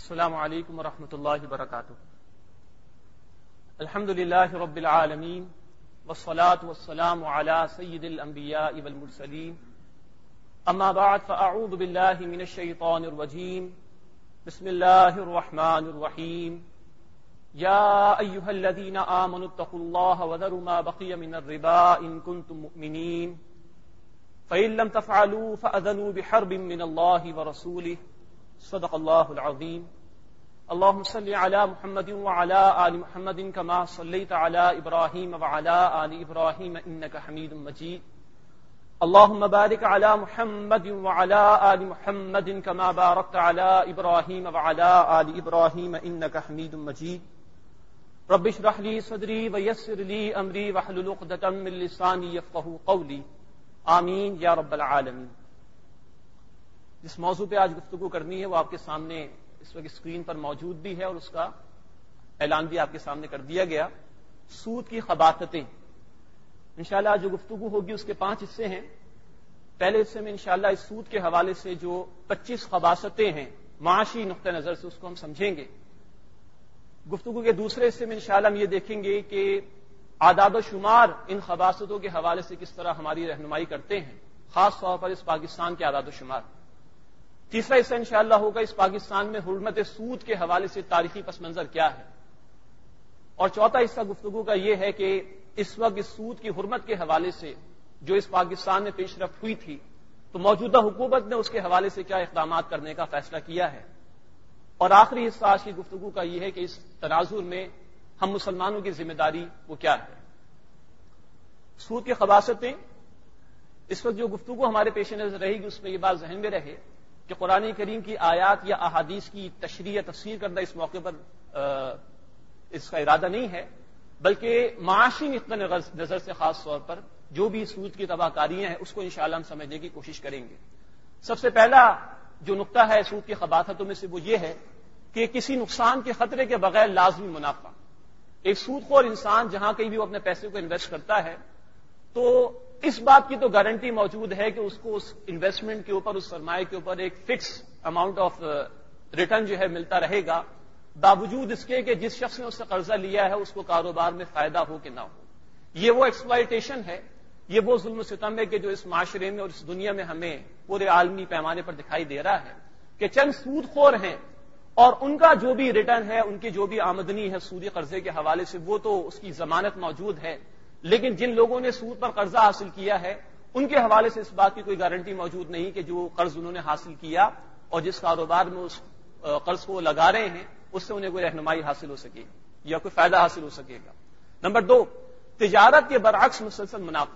السلام علیکم ورحمۃ اللہ وبرکاتہ. الحمد للہ رب العالمین والصلاة والسلام علی سید الانبیاء والمرسلین. اما بعد فاعوذ باللہ من الشیطان الرجیم. بسم اللہ الرحمن الرحیم. یا ایہا الذین آمنوا اتقوا اللہ وذروا ما بقی من الربا ان کنتم مؤمنین فإن لم تفعلوا فأذنوا بحرب من اللہ ورسولہ. صدق اللہ العظیم. اللهم صل على محمد وعلى آل محمد كما صليت على إبراهيم وعلى آل إبراهيم إنك حميد مجيد. اللهم بارك على محمد وعلى آل محمد كما باركت على إبراهيم وعلى آل إبراهيم إنك حميد مجيد. رب اشرح لي صدري ويسر لي أمري واحلل عقدة من لساني يفقهوا قولي. آمین یا رب العالمین. جس موضوع پہ آج گفتگو کرنی ہے وہ آپ کے سامنے اس وقت اسکرین پر موجود بھی ہے اور اس کا اعلان بھی آپ کے سامنے کر دیا گیا. سود کی خباثتیں. انشاءاللہ جو گفتگو ہوگی اس کے 5 حصے ہیں. پہلے حصے میں انشاءاللہ اس سود کے حوالے سے جو 25 خباثتیں ہیں معاشی نقطہ نظر سے اس کو ہم سمجھیں گے. گفتگو کے دوسرے حصے میں انشاءاللہ ہم یہ دیکھیں گے کہ اعداد و شمار ان خباثتوں کے حوالے سے کس طرح ہماری رہنمائی کرتے ہیں، خاص طور پر اس پاکستان کے اعداد و شمار. تیسرا حصہ انشاءاللہ ہوگا اس پاکستان میں حرمت سود کے حوالے سے تاریخی پس منظر کیا ہے. اور چوتھا حصہ گفتگو کا یہ ہے کہ اس وقت اس سود کی حرمت کے حوالے سے جو اس پاکستان میں پیش رفت ہوئی تھی تو موجودہ حکومت نے اس کے حوالے سے کیا اقدامات کرنے کا فیصلہ کیا ہے. اور آخری حصہ آج کی گفتگو کا یہ ہے کہ اس تناظر میں ہم مسلمانوں کی ذمہ داری وہ کیا ہے. سود کی خباثتیں. اس وقت جو گفتگو ہمارے پیش نظر رہے گی اس میں یہ بات ذہن میں رہے کہ قرآن کریم کی آیات یا احادیث کی تشریح تفسیر کرنا اس موقع پر اس کا ارادہ نہیں ہے، بلکہ معاشی نقطہ نظر سے خاص طور پر جو بھی سود کی تباہ کاریاں ہیں اس کو انشاءاللہ ہم سمجھنے کی کوشش کریں گے. سب سے پہلا جو نقطہ ہے سود کی خباثتوں میں سے وہ یہ ہے کہ کسی نقصان کے خطرے کے بغیر لازمی منافع. ایک سود خور انسان جہاں کہیں بھی وہ اپنے پیسے کو انویسٹ کرتا ہے تو اس بات کی تو گارنٹی موجود ہے کہ اس کو اس انویسٹمنٹ کے اوپر، اس سرمایہ کے اوپر ایک فکس اماؤنٹ آف ریٹرن جو ہے ملتا رہے گا، باوجود اس کے کہ جس شخص نے اس سے قرضہ لیا ہے اس کو کاروبار میں فائدہ ہو کہ نہ ہو. یہ وہ ایکسپلائٹیشن ہے، یہ وہ ظلم و ستم ہے کہ جو اس معاشرے میں اور اس دنیا میں ہمیں پورے عالمی پیمانے پر دکھائی دے رہا ہے کہ چند سود خور ہیں اور ان کا جو بھی ریٹرن ہے، ان کی جو بھی آمدنی ہے سودی قرضے کے حوالے سے وہ تو اس کی ضمانت موجود ہے، لیکن جن لوگوں نے سود پر قرضہ حاصل کیا ہے ان کے حوالے سے اس بات کی کوئی گارنٹی موجود نہیں کہ جو قرض انہوں نے حاصل کیا اور جس کاروبار میں اس قرض کو لگا رہے ہیں اس سے انہیں کوئی رہنمائی حاصل ہو سکے یا کوئی فائدہ حاصل ہو سکے گا. نمبر 2، تجارت کے برعکس مسلسل منافع.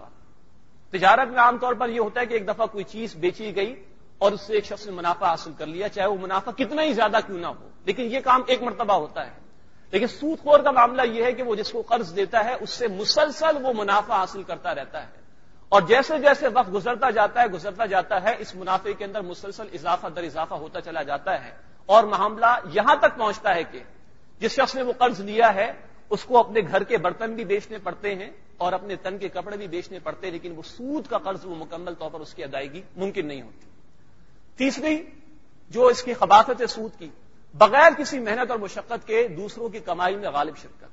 تجارت میں عام طور پر یہ ہوتا ہے کہ ایک دفعہ کوئی چیز بیچی گئی اور اس سے ایک شخص نے منافع حاصل کر لیا، چاہے وہ منافع کتنا ہی زیادہ کیوں نہ ہو، لیکن یہ کام ایک مرتبہ ہوتا ہے. لیکن سود خور کا معاملہ یہ ہے کہ وہ جس کو قرض دیتا ہے اس سے مسلسل وہ منافع حاصل کرتا رہتا ہے اور جیسے جیسے وقت گزرتا جاتا ہے اس منافع کے اندر مسلسل اضافہ در اضافہ ہوتا چلا جاتا ہے اور معاملہ یہاں تک پہنچتا ہے کہ جس شخص نے وہ قرض لیا ہے اس کو اپنے گھر کے برتن بھی بیچنے پڑتے ہیں اور اپنے تن کے کپڑے بھی بیچنے پڑتے ہیں، لیکن وہ سود کا قرض وہ مکمل طور پر اس کی ادائیگی ممکن نہیں ہوتی. تیسری جو اس کی خباثت ہے سود کی، بغیر کسی محنت اور مشقت کے دوسروں کی کمائی میں غالب شرکت.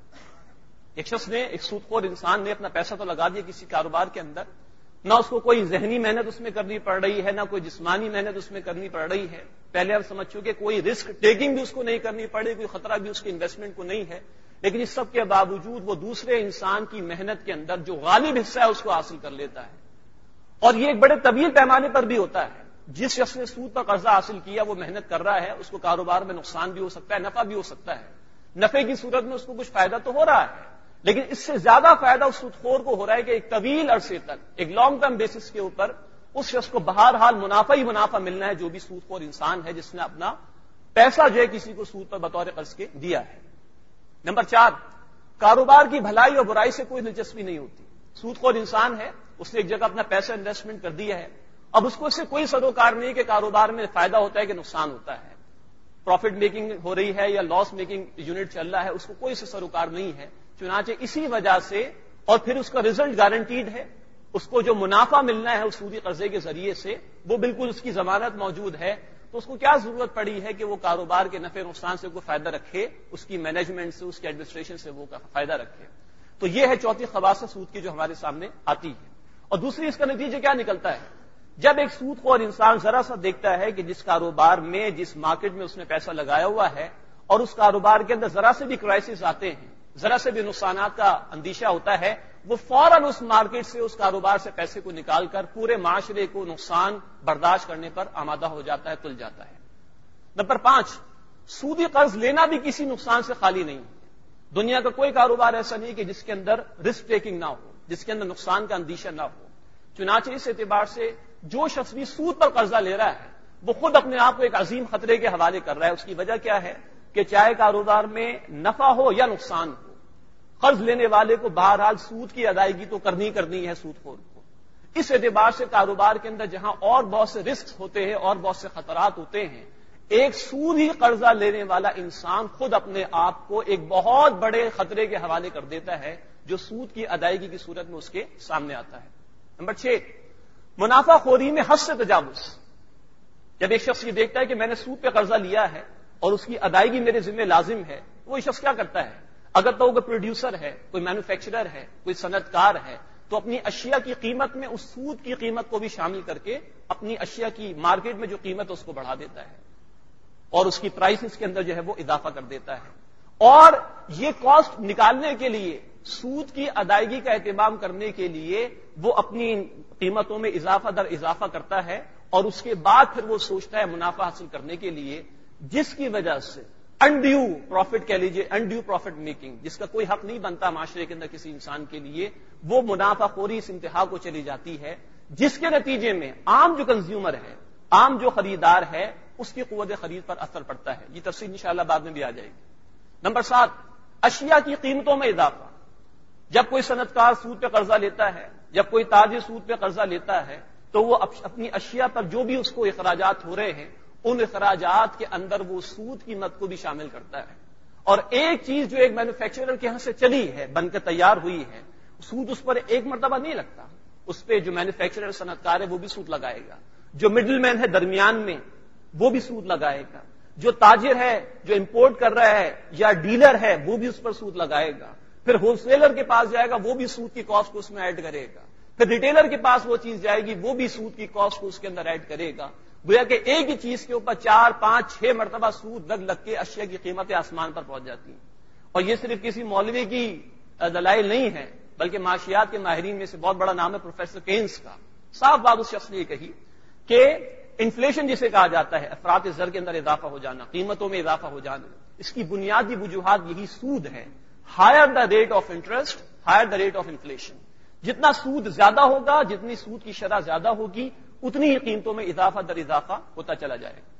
ایک شخص نے، ایک سود خور انسان نے اپنا پیسہ تو لگا دیا کسی کاروبار کے اندر، نہ اس کو کوئی ذہنی محنت اس میں کرنی پڑ رہی ہے، نہ کوئی جسمانی محنت اس میں کرنی پڑ رہی ہے. پہلے آپ سمجھ چکے کوئی رسک ٹیکنگ بھی اس کو نہیں کرنی پڑی، کوئی خطرہ بھی اس کی انویسٹمنٹ کو نہیں ہے، لیکن اس سب کے باوجود وہ دوسرے انسان کی محنت کے اندر جو غالب حصہ ہے اس کو حاصل کر لیتا ہے. اور یہ ایک بڑے طویل پیمانے پر بھی ہوتا ہے. جس شخص نے سود پر قرضہ حاصل کیا وہ محنت کر رہا ہے، اس کو کاروبار میں نقصان بھی ہو سکتا ہے، نفع بھی ہو سکتا ہے. نفع کی صورت میں اس کو کچھ فائدہ تو ہو رہا ہے، لیکن اس سے زیادہ فائدہ اس سود خور کو ہو رہا ہے کہ ایک طویل عرصے تک، ایک لانگ ٹرم بیسس کے اوپر اس شخص کو بہرحال منافع ہی منافع ملنا ہے جو بھی سود خور انسان ہے جس نے اپنا پیسہ جو ہے کسی کو سود پر بطور قرض کے دیا ہے. نمبر 4، کاروبار کی بھلائی اور برائی سے کوئی دلچسپی نہیں ہوتی. سود خور انسان ہے، اس نے ایک جگہ اپنا پیسہ انویسٹمنٹ کر دیا ہے، اب اس کو اس سے کوئی سروکار نہیں کہ کاروبار میں فائدہ ہوتا ہے کہ نقصان ہوتا ہے، پروفٹ میکنگ ہو رہی ہے یا لاس میکنگ یونٹ چل رہا ہے، اس کو کوئی سے سروکار نہیں ہے. چنانچہ اسی وجہ سے اور پھر اس کا رزلٹ گارنٹیڈ ہے، اس کو جو منافع ملنا ہے اس سودی قرضے کے ذریعے سے وہ بالکل اس کی ضمانت موجود ہے. تو اس کو کیا ضرورت پڑی ہے کہ وہ کاروبار کے نفع نقصان سے کوئی فائدہ رکھے، اس کی مینجمنٹ سے، اس کی ایڈمنسٹریشن سے وہ فائدہ رکھے. تو یہ ہے چوتھی خواص سود کی جو ہمارے سامنے آتی ہے. اور دوسری اس کا نتیجہ کیا نکلتا ہے؟ جب ایک سود خور انسان ذرا سا دیکھتا ہے کہ جس کاروبار میں، جس مارکیٹ میں اس نے پیسہ لگایا ہوا ہے، اور اس کاروبار کے اندر ذرا سے بھی کرائسس آتے ہیں، ذرا سے بھی نقصانات کا اندیشہ ہوتا ہے، وہ فوراً اس مارکیٹ سے، اس کاروبار سے پیسے کو نکال کر پورے معاشرے کو نقصان برداشت کرنے پر آمادہ ہو جاتا ہے، تل جاتا ہے. نمبر 5، سودی قرض لینا بھی کسی نقصان سے خالی نہیں. دنیا کا کوئی کاروبار ایسا نہیں کہ جس کے اندر رسک ٹیکنگ نہ ہو، جس کے اندر نقصان کا اندیشہ نہ ہو. چنانچہ اس اعتبار سے جو شخص بھی سود پر قرضہ لے رہا ہے وہ خود اپنے آپ کو ایک عظیم خطرے کے حوالے کر رہا ہے. اس کی وجہ کیا ہے کہ چاہے کاروبار میں نفع ہو یا نقصان ہو، قرض لینے والے کو بہرحال سود کی ادائیگی تو کرنی ہے سود خور کو. اس اعتبار سے کاروبار کے اندر جہاں اور بہت سے رسک ہوتے ہیں اور بہت سے خطرات ہوتے ہیں، ایک سود ہی قرضہ لینے والا انسان خود اپنے آپ کو ایک بہت بڑے خطرے کے حوالے کر دیتا ہے جو سود کی ادائیگی کی صورت میں اس کے سامنے آتا ہے. نمبر 6، منافع خوری میں حد سے تجاوز. جب ایک شخص یہ دیکھتا ہے کہ میں نے سود پہ قرضہ لیا ہے اور اس کی ادائیگی میرے ذمہ لازم ہے، وہ شخص کیا کرتا ہے؟ اگر تو کوئی پروڈیوسر ہے، کوئی مینوفیکچرر ہے، کوئی صنعت کار ہے، تو اپنی اشیاء کی قیمت میں اس سود کی قیمت کو بھی شامل کر کے اپنی اشیاء کی مارکیٹ میں جو قیمت ہے اس کو بڑھا دیتا ہے اور اس کی پرائسز کے اندر جو ہے وہ اضافہ کر دیتا ہے. اور یہ کاسٹ نکالنے کے لیے، سود کی ادائیگی کا اہتمام کرنے کے لیے وہ اپنی قیمتوں میں اضافہ در اضافہ کرتا ہے، اور اس کے بعد پھر وہ سوچتا ہے منافع حاصل کرنے کے لیے، جس کی وجہ سے انڈیو پروفٹ کہہ لیجیے، انڈیو پروفٹ میکنگ، جس کا کوئی حق نہیں بنتا معاشرے کے اندر کسی انسان کے لیے، وہ منافع خوری اس انتہا کو چلی جاتی ہے، جس کے نتیجے میں عام جو کنزیومر ہے، عام جو خریدار ہے، اس کی قوت خرید پر اثر پڑتا ہے. یہ تفصیل انشاءاللہ بعد میں بھی آ جائے گی. نمبر 7، اشیاء کی قیمتوں میں اضافہ. جب کوئی صنعت کار سود پہ قرضہ لیتا ہے، جب کوئی تاجر سود پہ قرضہ لیتا ہے، تو وہ اپنی اشیاء پر جو بھی اس کو اخراجات ہو رہے ہیں، ان اخراجات کے اندر وہ سود قیمت کو بھی شامل کرتا ہے. اور ایک چیز جو ایک مینوفیکچرر کے یہاں سے چلی ہے، بن کے تیار ہوئی ہے، سود اس پر ایک مرتبہ نہیں لگتا. اس پہ جو مینوفیکچرر صنعت کار ہے وہ بھی سود لگائے گا، جو مڈل مین ہے درمیان میں وہ بھی سود لگائے گا، جو تاجر ہے، جو امپورٹ کر رہا ہے یا ڈیلر ہے، وہ بھی اس پر سود لگائے گا. پھر ہول سیلر کے پاس جائے گا، وہ بھی سود کی کاسٹ کو اس میں ایڈ کرے گا. پھر ریٹیلر کے پاس وہ چیز جائے گی، وہ بھی سود کی کاسٹ کو اس کے اندر ایڈ کرے گا. گویا کہ ایک ہی چیز کے اوپر 4، 5، 6 مرتبہ سود لگ کے اشیاء کی قیمتیں آسمان پر پہنچ جاتی ہیں. اور یہ صرف کسی مولوی کی دلائل نہیں ہے، بلکہ معاشیات کے ماہرین میں سے بہت بڑا نام ہے پروفیسر کینز کا. صاف بات اس شخص نے یہ کہی کہ انفلیشن جسے کہا جاتا ہے، افراط زر کے اندر اضافہ ہو جانا، قیمتوں میں اضافہ ہو جانا، اس کی بنیادی وجوہات یہی سود ہے. Higher the rate of interest, higher the rate of inflation. جتنا سود زیادہ ہوگا، جتنی سود کی شرح زیادہ ہوگی، اتنی ہی قیمتوں میں اضافہ در اضافہ ہوتا چلا جائے گا.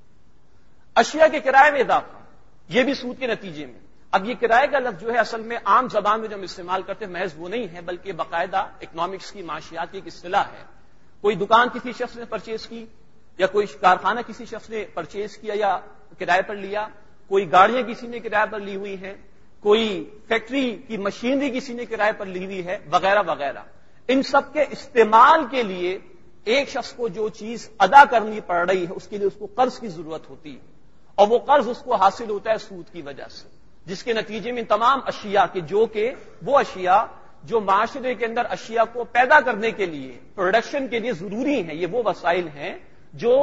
اشیاء کے کرائے میں اضافہ، یہ بھی سود کے نتیجے میں. اب یہ کرائے کا لفظ جو ہے اصل میں عام زبان میں جو ہم استعمال کرتے ہیں محض وہ نہیں ہے، بلکہ باقاعدہ اکنامکس کی، معاشیات کی ایک اصطلاح ہے. کوئی دکان کسی شخص نے پرچیز کی، یا کوئی کارخانہ کسی شخص نے پرچیز کیا یا کرائے پر لیا، کوئی گاڑیاں کسی نے کرائے پر لی ہوئی ہیں، کوئی فیکٹری کی مشینری کسی نے کرائے پر لی ہوئی ہے، وغیرہ وغیرہ. ان سب کے استعمال کے لیے ایک شخص کو جو چیز ادا کرنی پڑ رہی ہے، اس کے لیے اس کو قرض کی ضرورت ہوتی ہے، اور وہ قرض اس کو حاصل ہوتا ہے سود کی وجہ سے، جس کے نتیجے میں تمام اشیاء کے وہ اشیاء جو معاشرے کے اندر اشیاء کو پیدا کرنے کے لیے، پروڈکشن کے لیے ضروری ہیں، یہ وہ وسائل ہیں جو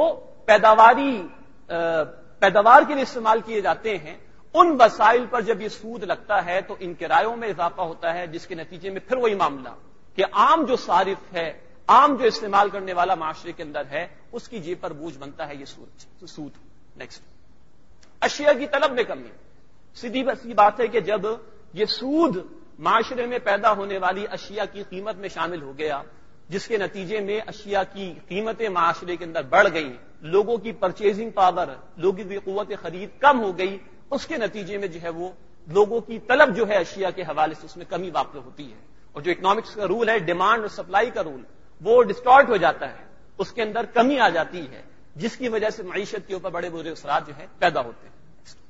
پیداوار کے لیے استعمال کیے جاتے ہیں. ان وسائل پر جب یہ سود لگتا ہے تو ان کرایوں میں اضافہ ہوتا ہے، جس کے نتیجے میں پھر وہی معاملہ کہ عام جو صارف ہے، عام جو استعمال کرنے والا معاشرے کے اندر ہے، اس کی جیب پر بوجھ بنتا ہے یہ سود. نیکسٹ، اشیاء کی طلب میں کمی. سیدھی بات ہے کہ جب یہ سود معاشرے میں پیدا ہونے والی اشیاء کی قیمت میں شامل ہو گیا، جس کے نتیجے میں اشیاء کی قیمتیں معاشرے کے اندر بڑھ گئی، لوگوں کی پرچیزنگ پاور، لوگوں کی قوت خرید کم ہو گئی، اس کے نتیجے میں جو ہے وہ لوگوں کی طلب جو ہے اشیاء کے حوالے سے اس میں کمی واقع ہوتی ہے. اور جو اکنامکس کا رول ہے، ڈیمانڈ اور سپلائی کا رول، وہ ڈسٹارٹ ہو جاتا ہے، اس کے اندر کمی آ جاتی ہے، جس کی وجہ سے معیشت کے اوپر بڑے برے اثرات جو ہے پیدا ہوتے ہیں.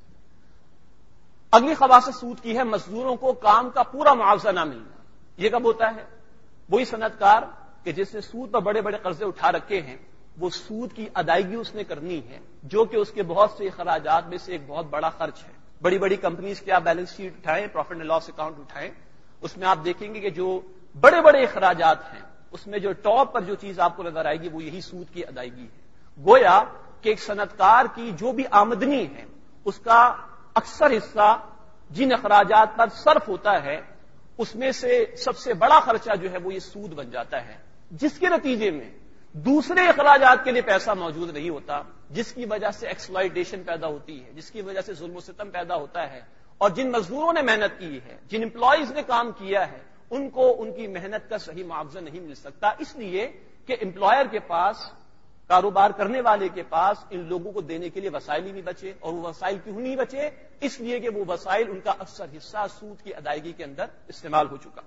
اگلی خواص سود کی ہے مزدوروں کو کام کا پورا معاوضہ نہ ملنا. یہ کب ہوتا ہے؟ وہی صنعت کار کہ جس نے سود پر بڑے بڑے قرضے اٹھا رکھے ہیں، وہ سود کی ادائیگی اس نے کرنی ہے، جو کہ اس کے بہت سے اخراجات میں سے ایک بہت بڑا خرچ ہے۔ بڑی بڑی کمپنیز کی آپ بیلنس شیٹ اٹھائیں، پروفٹ اینڈ لاس اکاؤنٹ اٹھائیں، اس میں آپ دیکھیں گے کہ جو بڑے بڑے اخراجات ہیں اس میں جو ٹاپ پر جو چیز آپ کو نظر آئے گی وہ یہی سود کی ادائیگی ہے۔ گویا کہ ایک صنعت کار کی جو بھی آمدنی ہے اس کا اکثر حصہ جن اخراجات پر صرف ہوتا ہے اس میں سے سب سے بڑا خرچہ جو ہے وہ یہ سود بن جاتا ہے، جس کے نتیجے میں دوسرے اخراجات کے لیے پیسہ موجود نہیں ہوتا، جس کی وجہ سے ایکسپلائٹیشن پیدا ہوتی ہے، جس کی وجہ سے ظلم و ستم پیدا ہوتا ہے، اور جن مزدوروں نے محنت کی ہے، جن امپلائیز نے کام کیا ہے، ان کو ان کی محنت کا صحیح معاوضہ نہیں مل سکتا، اس لیے کہ امپلائر کے پاس، کاروبار کرنے والے کے پاس ان لوگوں کو دینے کے لیے وسائل ہی نہیں بچے، اور وہ وسائل کیوں نہیں بچے؟ اس لیے کہ وہ وسائل ان کا اکثر حصہ سود کی ادائیگی کے اندر استعمال ہو چکا۔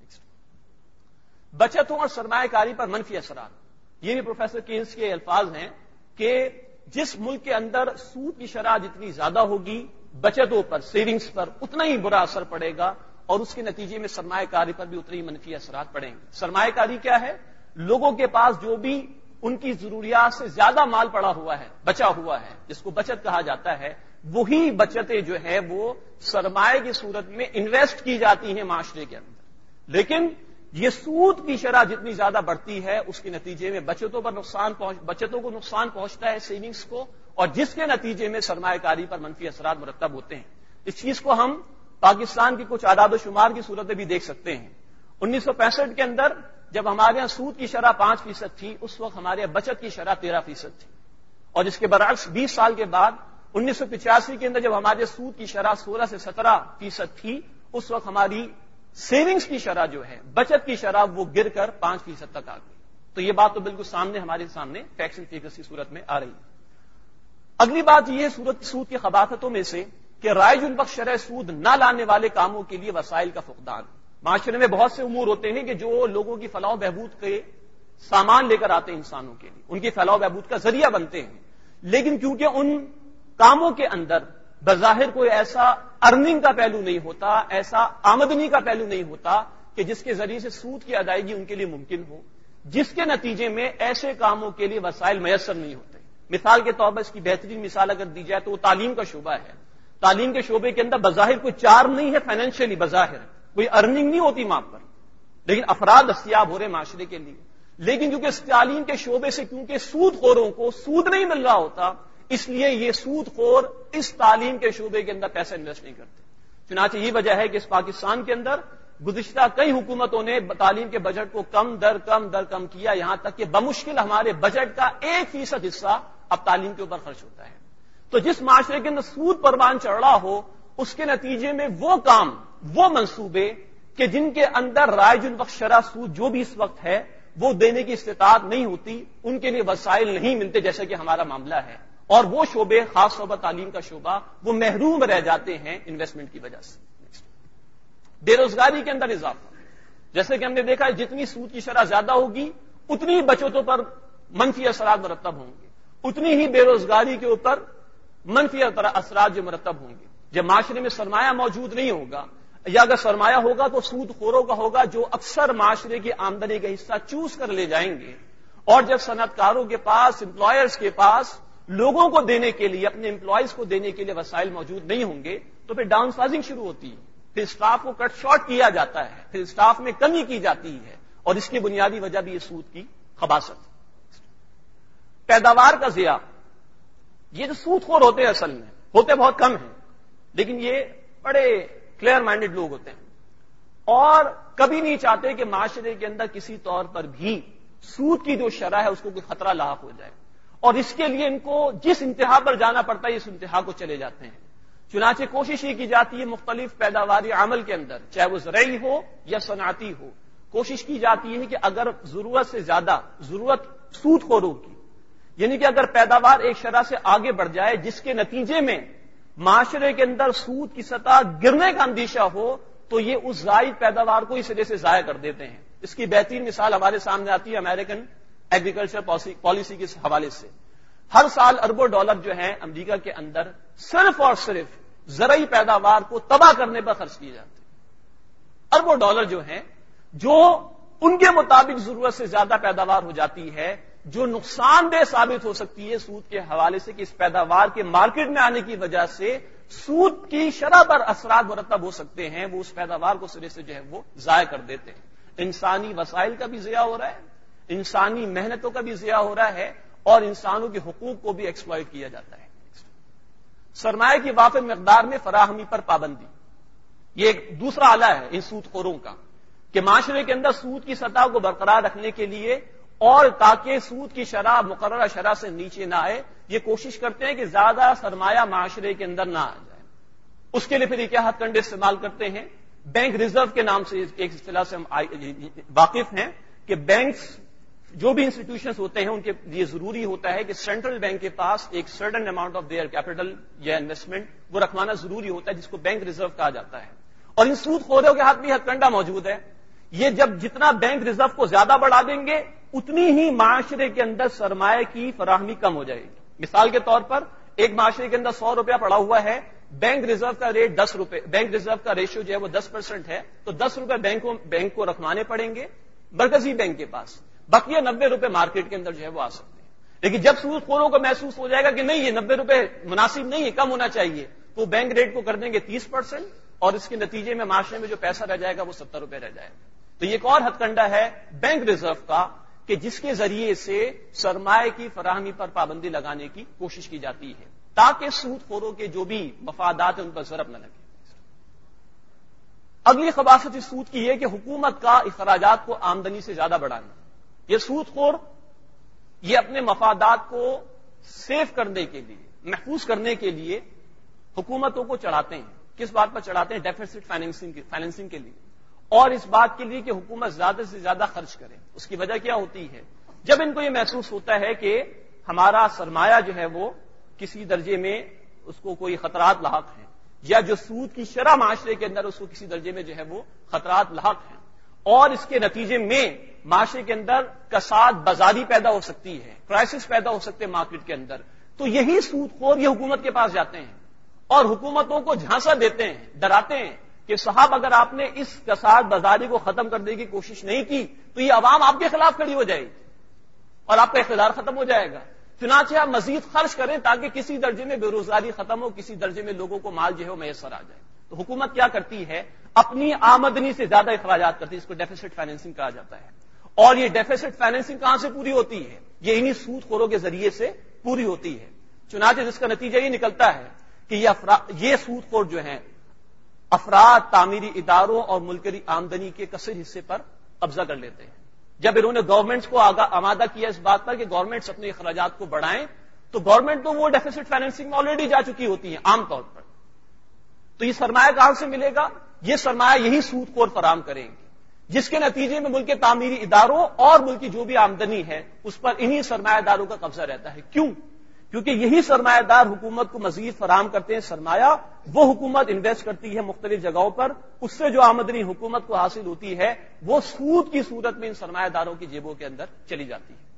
بچتوں اور سرمایہ کاری پر منفی اثرات، یہ بھی پروفیسر کینز کے الفاظ ہیں کہ جس ملک کے اندر سود کی شرح جتنی زیادہ ہوگی بچتوں پر، سیونگز پر اتنا ہی برا اثر پڑے گا، اور اس کے نتیجے میں سرمایہ کاری پر بھی اتنے ہی منفی اثرات پڑیں گے۔ سرمایہ کاری کیا ہے؟ لوگوں کے پاس جو بھی ان کی ضروریات سے زیادہ مال پڑا ہوا ہے، بچا ہوا ہے، جس کو بچت کہا جاتا ہے، وہی بچتیں جو ہے وہ سرمایہ کی صورت میں انویسٹ کی جاتی ہیں معاشرے کے اندر۔ لیکن یہ سود کی شرح جتنی زیادہ بڑھتی ہے اس کے نتیجے میں بچتوں کو نقصان پہنچتا ہے، سیونگز کو، اور جس کے نتیجے میں سرمایہ کاری پر منفی اثرات مرتب ہوتے ہیں۔ اس چیز کو ہم پاکستان کی کچھ اعداد و شمار کی صورت میں بھی دیکھ سکتے ہیں۔ 1965 کے اندر جب ہمارے یہاں سود کی شرح 5% تھی، اس وقت ہمارے یہاں بچت کی شرح 13% تھی، اور اس کے برعکس 20 سال کے بعد 1985 کے اندر جب ہمارے سود کی شرح 16 سے 17% تھی، اس وقت ہماری سیونگز کی شرح جو ہے، بچت کی شرح، وہ گر کر 5% تک آ گئی۔ تو یہ بات تو بالکل ہمارے سامنے فیکٹس اینڈ فیگرز کی صورت میں آ رہی ہے۔ اگلی بات یہ سود کی خباثتوں میں سے کہ رائج الوقت شرح سود نہ لانے والے کاموں کے لیے وسائل کا فقدان۔ معاشرے میں بہت سے امور ہوتے ہیں کہ جو لوگوں کی فلاح و بہبود کے سامان لے کر آتے ہیں، انسانوں کے لیے ان کی فلاح و بہبود کا ذریعہ بنتے ہیں، لیکن کیونکہ ان کاموں کے اندر بظاہر کوئی ایسا ارننگ کا پہلو نہیں ہوتا، ایسا آمدنی کا پہلو نہیں ہوتا کہ جس کے ذریعے سے سود کی ادائیگی ان کے لیے ممکن ہو، جس کے نتیجے میں ایسے کاموں کے لیے وسائل میسر نہیں ہوتے۔ مثال کے طور پر اس کی بہترین مثال اگر دی جائے تو وہ تعلیم کا شعبہ ہے۔ تعلیم کے شعبے کے اندر بظاہر کوئی چارم نہیں ہے، فائنینشیلی بظاہر کوئی ارننگ نہیں ہوتی وہاں پر، لیکن افراد دستیاب ہو رہے معاشرے کے لیے، لیکن کیونکہ اس تعلیم کے شعبے سے کیونکہ سود خوروں کو سود نہیں مل رہا ہوتا، اس لیے یہ سود خور اس تعلیم کے شعبے کے اندر پیسہ انویسٹ نہیں کرتے۔ چنانچہ یہ وجہ ہے کہ اس پاکستان کے اندر گزشتہ کئی حکومتوں نے تعلیم کے بجٹ کو کم در کم کیا، یہاں تک کہ بمشکل ہمارے بجٹ کا 1% حصہ اب تعلیم کے اوپر خرچ ہوتا ہے۔ تو جس معاشرے کے اندر سود پروان چڑھ رہا ہو، اس کے نتیجے میں وہ کام، وہ منصوبے کہ جن کے اندر رائج الوقت شرح سود جو بھی اس وقت ہے وہ دینے کی استطاعت نہیں ہوتی، ان کے لیے وسائل نہیں ملتے، جیسا کہ ہمارا معاملہ ہے، اور وہ شعبے، خاص طور پر تعلیم کا شعبہ، وہ محروم رہ جاتے ہیں انویسٹمنٹ کی وجہ سے۔ بے روزگاری کے اندر اضافہ، جیسے کہ ہم نے دیکھا ہے جتنی سود کی شرح زیادہ ہوگی اتنی ہی بچتوں پر منفی اثرات مرتب ہوں گے، اتنی ہی بے روزگاری کے اوپر منفی اثرات جو مرتب ہوں گے۔ جب معاشرے میں سرمایہ موجود نہیں ہوگا، یا اگر سرمایہ ہوگا تو سود خوروں کا ہوگا، جو اکثر معاشرے کی آمدنی کا حصہ چوز کر لے جائیں گے، اور جب صنعت کاروں کے پاس، امپلائرز کے پاس لوگوں کو دینے کے لیے، اپنے امپلائیز کو دینے کے لیے وسائل موجود نہیں ہوں گے، تو پھر ڈاؤن سائزنگ شروع ہوتی ہے، پھر اسٹاف کو کٹ شارٹ کیا جاتا ہے، پھر اسٹاف میں کمی کی جاتی ہے، اور اس کی بنیادی وجہ بھی یہ سود کی خباثت۔ پیداوار کا ضیاع، یہ جو سود خور ہوتے ہیں اصل میں ہوتے بہت کم ہیں، لیکن یہ بڑے کلیئر مائنڈڈ لوگ ہوتے ہیں، اور کبھی نہیں چاہتے کہ معاشرے کے اندر کسی طور پر بھی سود کی جو شرح ہے اس کو کوئی خطرہ لاحق ہو جائے، اور اس کے لیے ان کو جس انتہا پر جانا پڑتا ہے اس انتہا کو چلے جاتے ہیں۔ چنانچہ کوشش یہ کی جاتی ہے مختلف پیداواری عمل کے اندر، چاہے وہ زرعی ہو یا صنعتی ہو، کوشش کی جاتی ہے کہ اگر ضرورت سے زیادہ ضرورت سود خوروں کی، یعنی کہ اگر پیداوار ایک شرح سے آگے بڑھ جائے جس کے نتیجے میں معاشرے کے اندر سود کی سطح گرنے کا اندیشہ ہو، تو یہ اس زائد پیداوار کو اس سرے سے ضائع کر دیتے ہیں۔ اس کی بہترین مثال ہمارے سامنے آتی ہے امریکن ایگریکلچر پالیسی کے حوالے سے۔ ہر سال اربوں ڈالر جو ہیں امریکہ کے اندر صرف اور صرف زرعی پیداوار کو تباہ کرنے پر خرچ کیے جاتے ہیں۔ اربوں ڈالر جو ہیں، جو ان کے مطابق ضرورت سے زیادہ پیداوار ہو جاتی ہے، جو نقصان دہ ثابت ہو سکتی ہے سود کے حوالے سے کہ اس پیداوار کے مارکیٹ میں آنے کی وجہ سے سود کی شرح پر اثرات مرتب ہو سکتے ہیں، وہ اس پیداوار کو سرے سے جو ہے وہ ضائع کر دیتے ہیں. انسانی وسائل کا بھی ضیاع ہو رہا ہے، انسانی محنتوں کا بھی ضیاع ہو رہا ہے، اور انسانوں کے حقوق کو بھی ایکسپلائٹ کیا جاتا ہے. سرمایہ کی وافر مقدار میں فراہمی پر پابندی، یہ ایک دوسرا آلہ ہے ان سود خوروں کا کہ معاشرے کے اندر سود کی سطح کو برقرار رکھنے کے لیے اور تاکہ سود کی شرح مقررہ شرح سے نیچے نہ آئے، یہ کوشش کرتے ہیں کہ زیادہ سرمایہ معاشرے کے اندر نہ آ جائے. اس کے لیے پھر یہ کیا ہتھ کنڈے استعمال کرتے ہیں؟ بینک ریزرو کے نام سے ایک اصطلاح سے ہم واقف ہیں کہ بینکس جو بھی انسٹیٹیوشنز ہوتے ہیں ان کے لیے ضروری ہوتا ہے کہ سینٹرل بینک کے پاس ایک certain amount of their capital یا انویسٹمنٹ وہ رکھوانا ضروری ہوتا ہے، جس کو بینک ریزرو کہا جاتا ہے. اور ان سود خوروں کے ہاتھ بھی ہتھ کنڈا موجود ہے. یہ جب جتنا بینک ریزرو کو زیادہ بڑھا دیں گے اتنی ہی معاشرے کے اندر سرمایہ کی فراہمی کم ہو جائے گی. مثال کے طور پر ایک معاشرے کے اندر 100 روپیہ پڑا ہوا ہے، بینک ریزرو کا ریٹ 10 روپے، بینک ریزرو کا ریشیو جو ہے وہ 10% ہے، تو 10 روپے بینک کو رکھوانے پڑیں گے مرکزی بینک کے پاس، بقیہ 90 روپے مارکیٹ کے اندر جو ہے وہ آ سکتے ہیں. لیکن جب سود خوروں کو محسوس ہو جائے گا کہ نہیں یہ 90 روپے مناسب نہیں ہے، کم ہونا چاہیے، تو بینک ریٹ کو کر دیں گے 30%، اور اس کے نتیجے میں معاشرے میں جو پیسہ رہ جائے گا وہ 70 روپے رہ جائے گا. تو یہ ایک اور ہتھ کنڈا ہے بینک ریزرو کا کہ جس کے ذریعے سے سرمایہ کی فراہمی پر پابندی لگانے کی کوشش کی جاتی ہے تاکہ سود خوروں کے جو بھی مفادات ہیں ان پر ضرب نہ لگے. اگلی خباثت اس سود کی ہے کہ حکومت کا اخراجات کو آمدنی سے زیادہ بڑھانا. یہ سود خور یہ اپنے مفادات کو سیو کرنے کے لیے، محفوظ کرنے کے لیے حکومتوں کو چڑھاتے ہیں. کس بات پر چڑھاتے ہیں؟ ڈیفیسٹ فائنینسنگ کے لیے، اور اس بات کے لیے کہ حکومت زیادہ سے زیادہ خرچ کرے. اس کی وجہ کیا ہوتی ہے؟ جب ان کو یہ محسوس ہوتا ہے کہ ہمارا سرمایہ جو ہے وہ کسی درجے میں اس کو کوئی خطرات لاحق ہیں، یا جو سود کی شرح معاشرے کے اندر اس کو کسی درجے میں جو ہے وہ خطرات لاحق ہیں، اور اس کے نتیجے میں معاشرے کے اندر کساد بازاری پیدا ہو سکتی ہے، کرائسس پیدا ہو سکتے ہیں مارکیٹ کے اندر، تو یہی سود خور یہ حکومت کے پاس جاتے ہیں اور حکومتوں کو جھانسا دیتے ہیں، ڈراتے ہیں کہ صاحب اگر آپ نے اس کساد بازاری کو ختم کرنے کی کوشش نہیں کی تو یہ عوام آپ کے خلاف کھڑی ہو جائے گی اور آپ کا اقتدار ختم ہو جائے گا. چنانچہ آپ مزید خرچ کریں تاکہ کسی درجے میں بے روزگاری ختم ہو، کسی درجے میں لوگوں کو مال جو ہے میسر آ جائے. تو حکومت کیا کرتی ہے؟ اپنی آمدنی سے زیادہ اخراجات کرتی ہے. اس کو ڈیفیسٹ فائنینسنگ کہا جاتا ہے. اور یہ ڈیفیسٹ فائنینسنگ کہاں سے پوری ہوتی ہے؟ یہ انہی سود خوروں کے ذریعے سے پوری ہوتی ہے. چنانچہ جس کا نتیجہ یہ نکلتا ہے کہ یہ سود خور جو ہیں افراد، تعمیری اداروں اور ملکی آمدنی کے کثیر حصے پر قبضہ کر لیتے ہیں. جب انہوں نے گورنمنٹس کو آمادہ کیا اس بات پر کہ گورنمنٹس اپنے اخراجات کو بڑھائیں، تو گورنمنٹ تو وہ ڈیفیسٹ فائنینسنگ میں آلریڈی جا چکی ہوتی ہیں عام طور پر. تو یہ سرمایہ کہاں سے ملے گا؟ یہ سرمایہ یہی سود خور فراہم کریں گے، جس کے نتیجے میں ملک کے تعمیری اداروں اور ملک کی جو بھی آمدنی ہے اس پر انہی سرمایہ داروں کا قبضہ رہتا ہے. کیوں؟ کیونکہ یہی سرمایہ دار حکومت کو مزید فراہم کرتے ہیں سرمایہ، وہ حکومت انویسٹ کرتی ہے مختلف جگہوں پر، اس سے جو آمدنی حکومت کو حاصل ہوتی ہے وہ سود کی صورت میں ان سرمایہ داروں کی جیبوں کے اندر چلی جاتی ہے.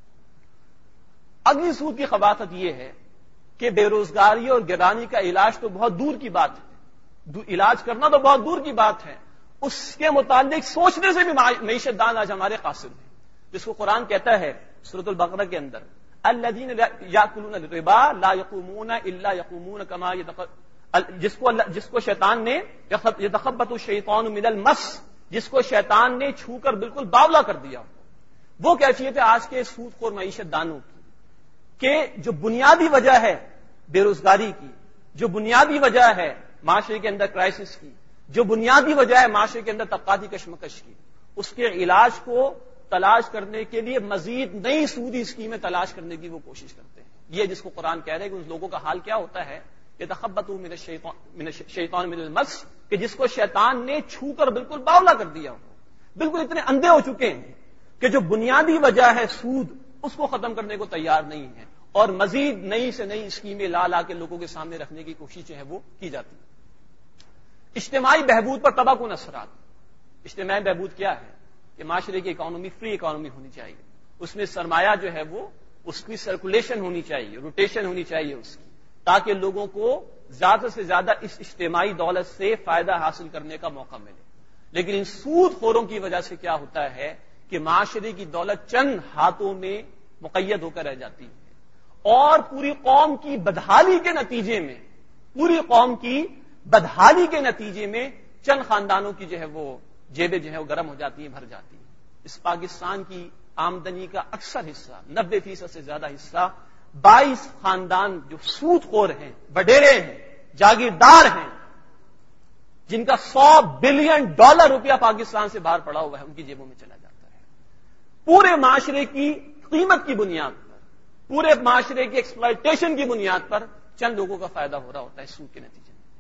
اگلی سود کی خباثت یہ ہے کہ بے روزگاری اور گرانی کا علاج تو بہت دور کی بات ہے، علاج کرنا تو بہت دور کی بات ہے، اس کے متعلق سوچنے سے بھی معیشت دان آج ہمارے قاصر ہیں. جس کو قرآن کہتا ہے سورۃ البقرہ کے اندر الذین یاکلون الربا لا یقومون الا یقومون کما جس کو شیطان نے یتخبط الشیطان من المس، جس کو شیطان نے چھو کر بالکل باولا کر دیا. وہ کیفیت ہے آج کے سود خور معیشت دانوں کی کہ جو بنیادی وجہ ہے بے روزگاری کی، جو بنیادی وجہ ہے معاشرے کے اندر کرائسس کی، جو بنیادی وجہ ہے معاشرے کے اندر طبقاتی کشمکش کی، اس کے علاج کو تلاش کرنے کے لیے مزید نئی سودی اسکیمیں تلاش کرنے کی وہ کوشش کرتے ہیں. یہ جس کو قرآن کہہ رہے ہیں کہ ان لوگوں کا حال کیا ہوتا ہے کہ تخبطوا من الشیطان من المس، کہ جس کو شیطان نے چھو کر بالکل باولا کر دیا، بالکل اتنے اندھے ہو چکے ہیں کہ جو بنیادی وجہ ہے سود اس کو ختم کرنے کو تیار نہیں ہے، اور مزید نئی سے نئی اسکیمیں لا کے لوگوں کے سامنے رکھنے کی کوشش جو ہے وہ کی جاتی ہے. اجتماعی بہبود پر تباہ کن اثرات. اجتماعی بہبود کیا ہے؟ کہ معاشرے کی اکانومی فری اکانومی ہونی چاہیے، اس میں سرمایہ جو ہے وہ اس کی سرکولیشن ہونی چاہیے، روٹیشن ہونی چاہیے اس کی، تاکہ لوگوں کو زیادہ سے زیادہ اس اجتماعی دولت سے فائدہ حاصل کرنے کا موقع ملے. لیکن ان سود خوروں کی وجہ سے کیا ہوتا ہے کہ معاشرے کی دولت چند ہاتھوں میں مقید ہو کر رہ جاتی ہے، اور پوری قوم کی بدحالی کے نتیجے میں، پوری قوم کی بدحالی کے نتیجے میں چند خاندانوں کی جو ہے وہ جیبیں جو ہے وہ گرم ہو جاتی ہیں، بھر جاتی ہیں۔ اس پاکستان کی آمدنی کا اکثر حصہ، 90% سے زیادہ حصہ 22 خاندان جو سود خور ہیں، وڈیرے ہیں، جاگیردار ہیں، جن کا $100 بلین روپیہ پاکستان سے باہر پڑا ہوا ہے، ان کی جیبوں میں چلا جاتا ہے۔ پورے معاشرے کی قیمت کی بنیاد پر، پورے معاشرے کی ایکسپلائٹیشن کی بنیاد پر چند لوگوں کا فائدہ ہو رہا ہوتا ہے سود کے نتیجے میں۔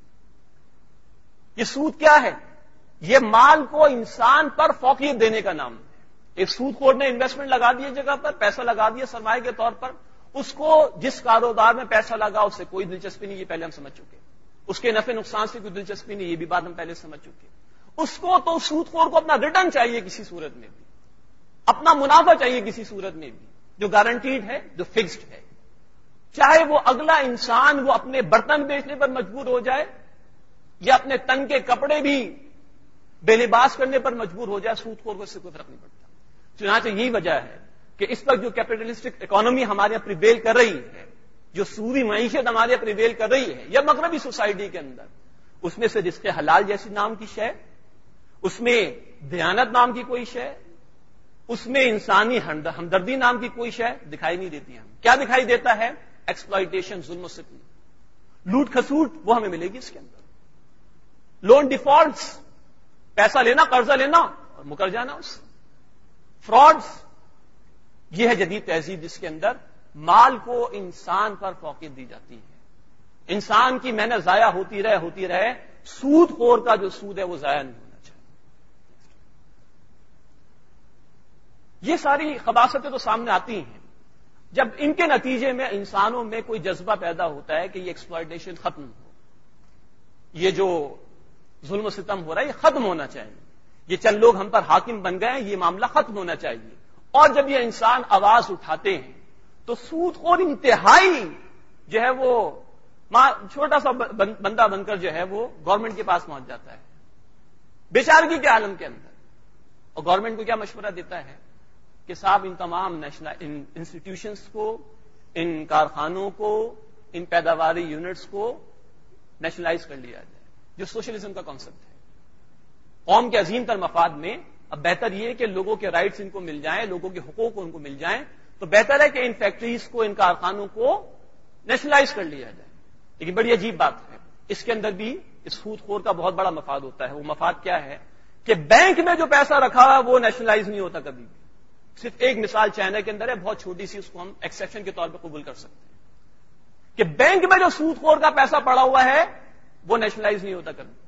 یہ سود کیا ہے؟ یہ مال کو انسان پر فوقیت دینے کا نام ہے۔ ایک سود خور نے انویسٹمنٹ لگا دی جگہ پر، پیسہ لگا دیا سرمایہ کے طور پر، اس کو جس کاروبار میں پیسہ لگا اس سے کوئی دلچسپی نہیں، یہ پہلے ہم سمجھ چکے۔ اس کے نفع نقصان سے کوئی دلچسپی نہیں، یہ بھی بات ہم پہلے سمجھ چکے۔ اس کو تو سود خور کو اپنا ریٹرن چاہیے کسی صورت میں بھی، اپنا منافع چاہیے کسی صورت میں بھی، جو گارنٹیڈ ہے، جو فکسڈ ہے۔ چاہے وہ اگلا انسان وہ اپنے برتن بیچنے پر مجبور ہو جائے یا اپنے تن کے کپڑے بھی بے لباس کرنے پر مجبور ہو جائے، سود خور کو اس سے کوئی فرق نہیں پڑتا۔ چنانچہ یہی وجہ ہے کہ اس وقت جو کیپٹلسٹک اکانومی ہمارے یہاں پریویل کر رہی ہے، جو سودی معیشت ہمارے یہاں پریویل کر رہی ہے یا مغربی سوسائٹی کے اندر، اس میں سے رزق حلال جیسی نام کی شے، اس میں دیانت نام کی کوئی شے، اس میں انسانی ہمدردی نام کی کوئی شے دکھائی نہیں دیتی ہمیں۔ کیا دکھائی دیتا ہے؟ ایکسپلائٹیشن، ظلم و ستم، لوٹ کھسوٹ، وہ ہمیں ملے گی اس کے اندر۔ لون ڈیفالٹس، پیسہ لینا، قرضہ لینا اور مکر جانا اس سے۔ فراڈز، یہ ہے جدید تہذیب جس کے اندر مال کو انسان پر فوقیت دی جاتی ہے۔ انسان کی محنت ضائع ہوتی رہے، سود خور کا جو سود ہے وہ ضائع نہیں ہونا چاہیے۔ یہ ساری خباثتیں تو سامنے آتی ہیں جب ان کے نتیجے میں انسانوں میں کوئی جذبہ پیدا ہوتا ہے کہ یہ ایکسپلائٹیشن ختم ہو، یہ جو ظلم و ستم ہو رہا ہے یہ ختم ہونا چاہیے، یہ چند لوگ ہم پر حاکم بن گئے ہیں، یہ معاملہ ختم ہونا چاہیے۔ اور جب یہ انسان آواز اٹھاتے ہیں تو سود خور انتہائی جو ہے وہ چھوٹا سا بندہ بن کر جو ہے وہ گورنمنٹ کے پاس پہنچ جاتا ہے، بیچارگی کے عالم کے اندر، اور گورنمنٹ کو کیا مشورہ دیتا ہے کہ صاحب ان تمام انسٹیٹیوشنز کو، ان کارخانوں کو، ان پیداواری یونٹس کو نیشنلائز کر لیا جائے، جو سوشلزم کا کانسیپٹ ہے۔ قوم کے عظیم تر مفاد میں اب بہتر یہ ہے کہ لوگوں کے رائٹس ان کو مل جائیں، لوگوں کے حقوق ان کو مل جائیں، تو بہتر ہے کہ ان فیکٹریز کو، ان کارخانوں کو نیشنلائز کر لیا جائے۔ لیکن بڑی عجیب بات ہے، اس کے اندر بھی اس سود خور کا بہت بڑا مفاد ہوتا ہے۔ وہ مفاد کیا ہے کہ بینک میں جو پیسہ رکھا ہوا ہے وہ نیشنلائز نہیں ہوتا کبھی بھی۔ صرف ایک مثال چائنا کے اندر ہے، بہت چھوٹی سی، اس کو ہم ایکسیپشن کے طور پہ قبول کر سکتے ہیں کہ بینک میں جو سود خور کا پیسہ پڑا ہوا ہے وہ نیشنلائز نہیں ہوتا کبھی،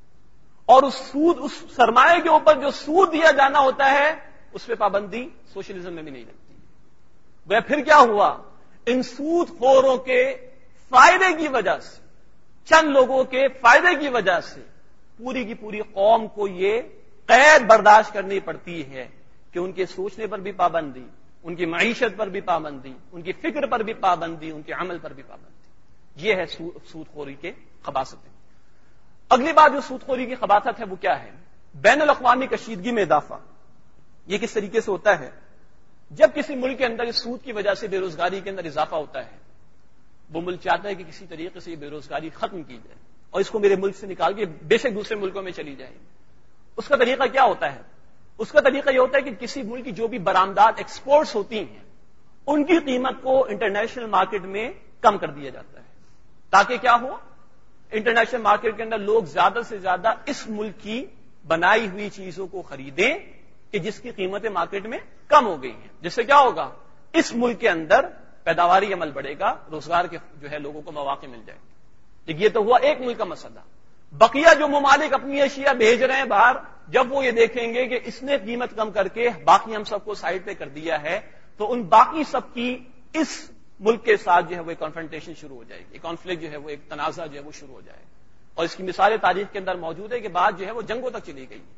اور اس سرمایہ کے اوپر جو سود دیا جانا ہوتا ہے اس پہ پابندی سوشلزم میں بھی نہیں لگتی۔ وہ پھر کیا ہوا؟ ان سود خوروں کے فائدے کی وجہ سے، چند لوگوں کے فائدے کی وجہ سے پوری کی پوری قوم کو یہ قید برداشت کرنی پڑتی ہے کہ ان کے سوچنے پر بھی پابندی، ان کی معیشت پر بھی پابندی، ان کی فکر پر بھی پابندی، ان کے عمل پر بھی پابندی۔ یہ ہے سود خوری کے خباثتیں۔ اگلی بات جو سود خوری کی خباثت ہے وہ کیا ہے؟ بین الاقوامی کشیدگی میں اضافہ۔ یہ کس طریقے سے ہوتا ہے؟ جب کسی ملک کے اندر اس سود کی وجہ سے بے روزگاری کے اندر اضافہ ہوتا ہے، وہ ملک چاہتا ہے کہ کسی طریقے سے یہ بے روزگاری ختم کی جائے اور اس کو میرے ملک سے نکال کے بے شک دوسرے ملکوں میں چلی جائے۔ اس کا طریقہ کیا ہوتا ہے؟ اس کا طریقہ یہ ہوتا ہے کہ کسی ملک کی جو بھی برآمدات ایکسپورٹس ہوتی ہیں ان کی قیمت کو انٹرنیشنل مارکیٹ میں کم کر دیا جاتا ہے، تاکہ کیا ہو؟ انٹرنیشنل مارکیٹ کے اندر لوگ زیادہ سے زیادہ اس ملک کی بنائی ہوئی چیزوں کو خریدیں کہ جس کی قیمتیں مارکیٹ میں کم ہو گئی ہیں، جس سے کیا ہوگا؟ اس ملک کے اندر پیداواری عمل بڑھے گا، روزگار کے جو ہے لوگوں کو مواقع مل جائے گے۔ یہ تو ہوا ایک ملک کا مسئلہ۔ بقیہ جو ممالک اپنی اشیاء بھیج رہے ہیں باہر، جب وہ یہ دیکھیں گے کہ اس نے قیمت کم کر کے باقی ہم سب کو سائڈ پہ کر دیا ہے، تو ان باقی سب کی اس ملک کے ساتھ جو ہے وہ ایک کنفرنٹیشن شروع ہو جائے گی، کانفلکٹ جو ہے وہ ایک تنازع جو ہے وہ شروع ہو جائے گا، اور اس کی مثالیں تاریخ کے اندر موجود ہے کہ بات جو ہے وہ جنگوں تک چلی گئی۔